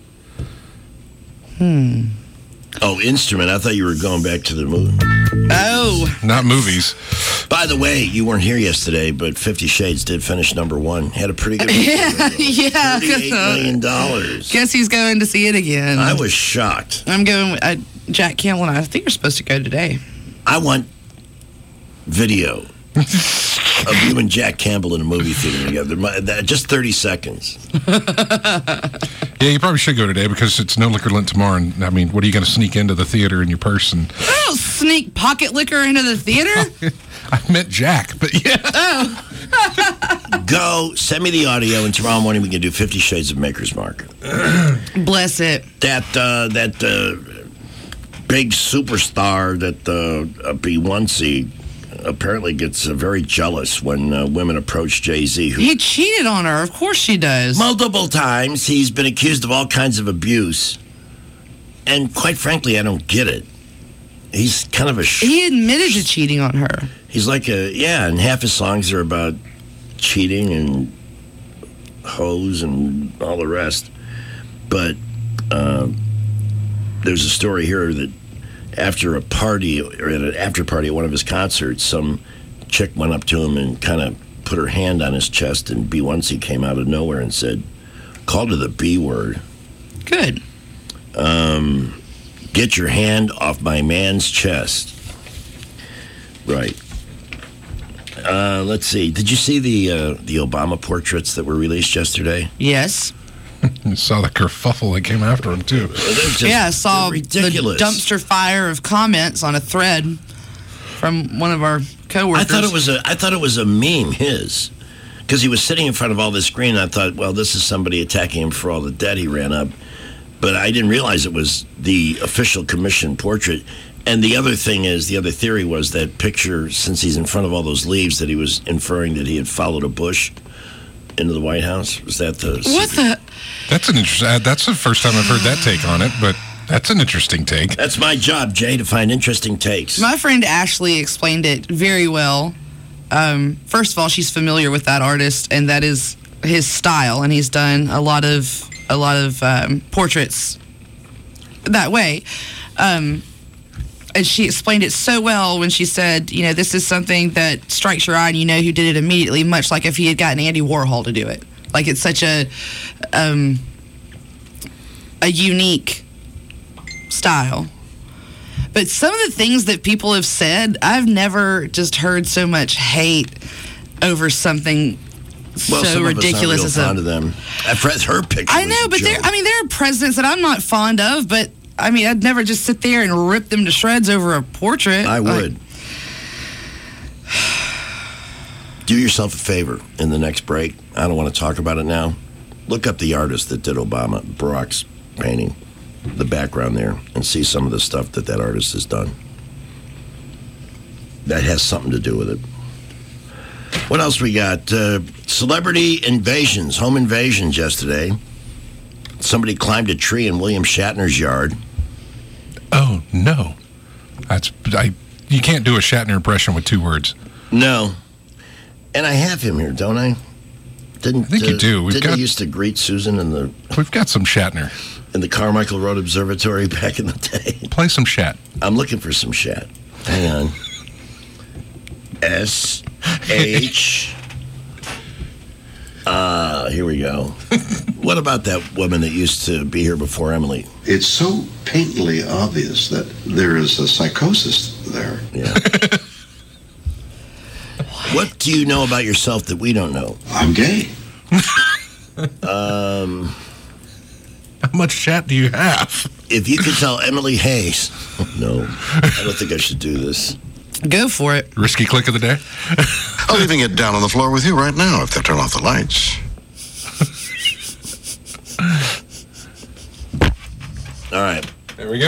Hmm. Oh, instrument. I thought you were going back to the movie. Oh. Not movies. By the way, you weren't here yesterday, but Fifty Shades did finish number one. Had a pretty good Yeah, yeah. thirty-eight million dollars. Guess he's going to see it again. I was shocked. I'm going with uh, Jack Campbell, and I think you're supposed to go today. I want video of you and Jack Campbell in a movie theater together. Just thirty seconds. Yeah, you probably should go today because it's no liquor lent tomorrow. And I mean, what are you going to sneak into the theater in your purse? And I don't sneak pocket liquor into the theater. I meant Jack, but yeah. Oh. Go, send me the audio, and tomorrow morning we can do Fifty Shades of Maker's Mark. Bless it. That, uh, that uh, big superstar that uh, Beyonce apparently gets uh, very jealous when uh, women approach Jay-Z. Who He cheated on her. Of course she does. multiple times he's been accused of all kinds of abuse. And quite frankly, I don't get it. He's kind of a... Sh- He admitted to cheating on her. He's like a... Yeah, and half his songs are about cheating and hoes and all the rest. But uh, there's a story here that after a party, or at an after party at one of his concerts, some chick went up to him and kind of put her hand on his chest, and B one C came out of nowhere and said, called her the B word. Good. Um, get your hand off my man's chest. Right. Uh, let's see. Did you see the uh, the Obama portraits that were released yesterday? Yes. You saw the kerfuffle that came after him, too. Yeah, I saw the ridiculous. dumpster fire of comments on a thread from one of our coworkers. I thought it was a I thought it was a meme, his, because he was sitting in front of all this screen. And I thought, well, this is somebody attacking him for all the debt he ran up, but I didn't realize it was the official commission portrait. And the other thing is, the other theory was that picture, since he's in front of all those leaves, that he was inferring that he had followed a bush into the White House. Was that the What the? That's an interesting. Uh, that's the first time I've heard that take on it, but that's an interesting take. That's my job, Jay, to find interesting takes. My friend Ashley explained it very well. Um, first of all, she's familiar with that artist, and that is his style, and he's done a lot of a lot of um, portraits that way. Um, and she explained it so well when she said, you know, this is something that strikes your eye and you know who did it immediately, much like if he had gotten Andy Warhol to do it. Like, it's such a um, a unique style. But some of the things that people have said, I've never just heard so much hate over something well, so some ridiculous of us aren't real as fond a. of them. I've read her picture. I know, but there. I mean, there are presidents that I'm not fond of, but I mean, I'd never just sit there and rip them to shreds over a portrait. I Like, would. Do yourself a favor in the next break. I don't want to talk about it now. Look up the artist that did Obama, Barack's painting, the background there, and see some of the stuff that that artist has done. That has something to do with it. What else we got? Uh, celebrity invasions, home invasions yesterday. Somebody climbed a tree in William Shatner's yard. Oh, no. That's I. You can't do a Shatner impression with two words. No. And I have him here, don't I? Didn't I think uh, you do. We've didn't got, he used to greet Susan in the... We've got some Shatner. In the Carmichael Road Observatory back in the day. Play some Shat. I'm looking for some Shat. Hang on. S H... Ah, uh, here we go. What about that woman that used to be here before Emily? It's so patently obvious that there is a psychosis there. Yeah. What do you know about yourself that we don't know? I'm gay. um, How much Shat do you have? If you could tell Emily Hayes... No, I don't think I should do this. Go for it. Risky click of the day? I'm leaving it down on the floor with you right now if they turn off the lights. All right. There we go.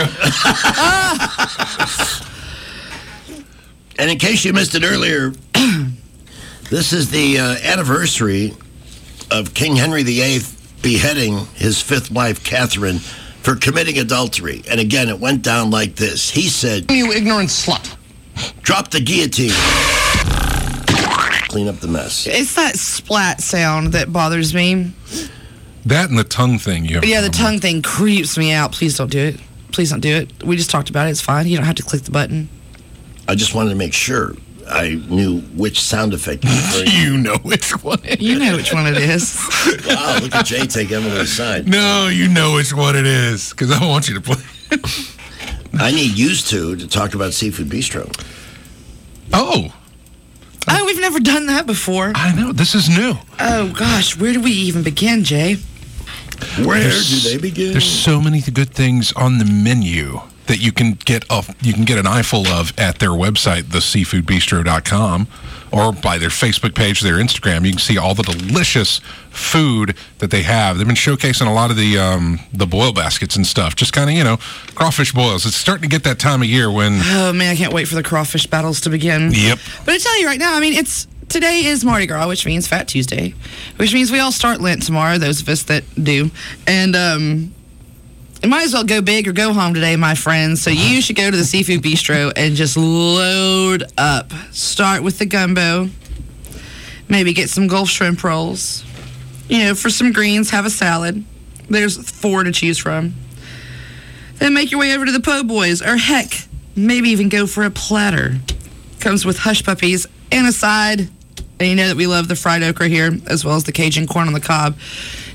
And in case you missed it earlier, this is the uh, anniversary of King Henry the Eighth beheading his fifth wife, Catherine, for committing adultery. And again, it went down like this. He said, "You ignorant slut. Drop the guillotine. Clean up the mess." It's that splat sound that bothers me. That and the tongue thing. You have Yeah, the tongue thing creeps me out. Please don't do it. Please don't do it. We just talked about it. It's fine. You don't have to click the button. I just wanted to make sure I knew which sound effect you were referring to. You know which one it You know which one it is. Wow, look at Jay take Emily's side. No, you know which one it is, because I want you to play. I need used to to talk about Seafood Bistro. Oh. Oh, we've never done that before. I know. This is new. Oh, gosh. Where do we even begin, Jay? Where There's, do they begin? There's so many good things on the menu. that you can get a, you can get an eyeful of at their website, the seafood bistro dot com, or by their Facebook page, their Instagram. You can see all the delicious food that they have. They've been showcasing a lot of the um, the boil baskets and stuff. Just kind of, you know, crawfish boils. It's starting to get that time of year when... Oh, man, I can't wait for the crawfish battles to begin. Yep. But I tell you right now, I mean, it's... Today is Mardi Gras, which means Fat Tuesday, which means we all start Lent tomorrow, those of us that do. And, um... you might as well go big or go home today, my friends. So you should go to the Seafood Bistro and just load up. Start with the gumbo. Maybe get some Gulf shrimp rolls. You know, for some greens, have a salad. There's four to choose from. Then make your way over to the Po' Boys. Or heck, maybe even go for a platter. Comes with hush puppies and a side. And you know that we love the fried okra here, as well as the Cajun corn on the cob.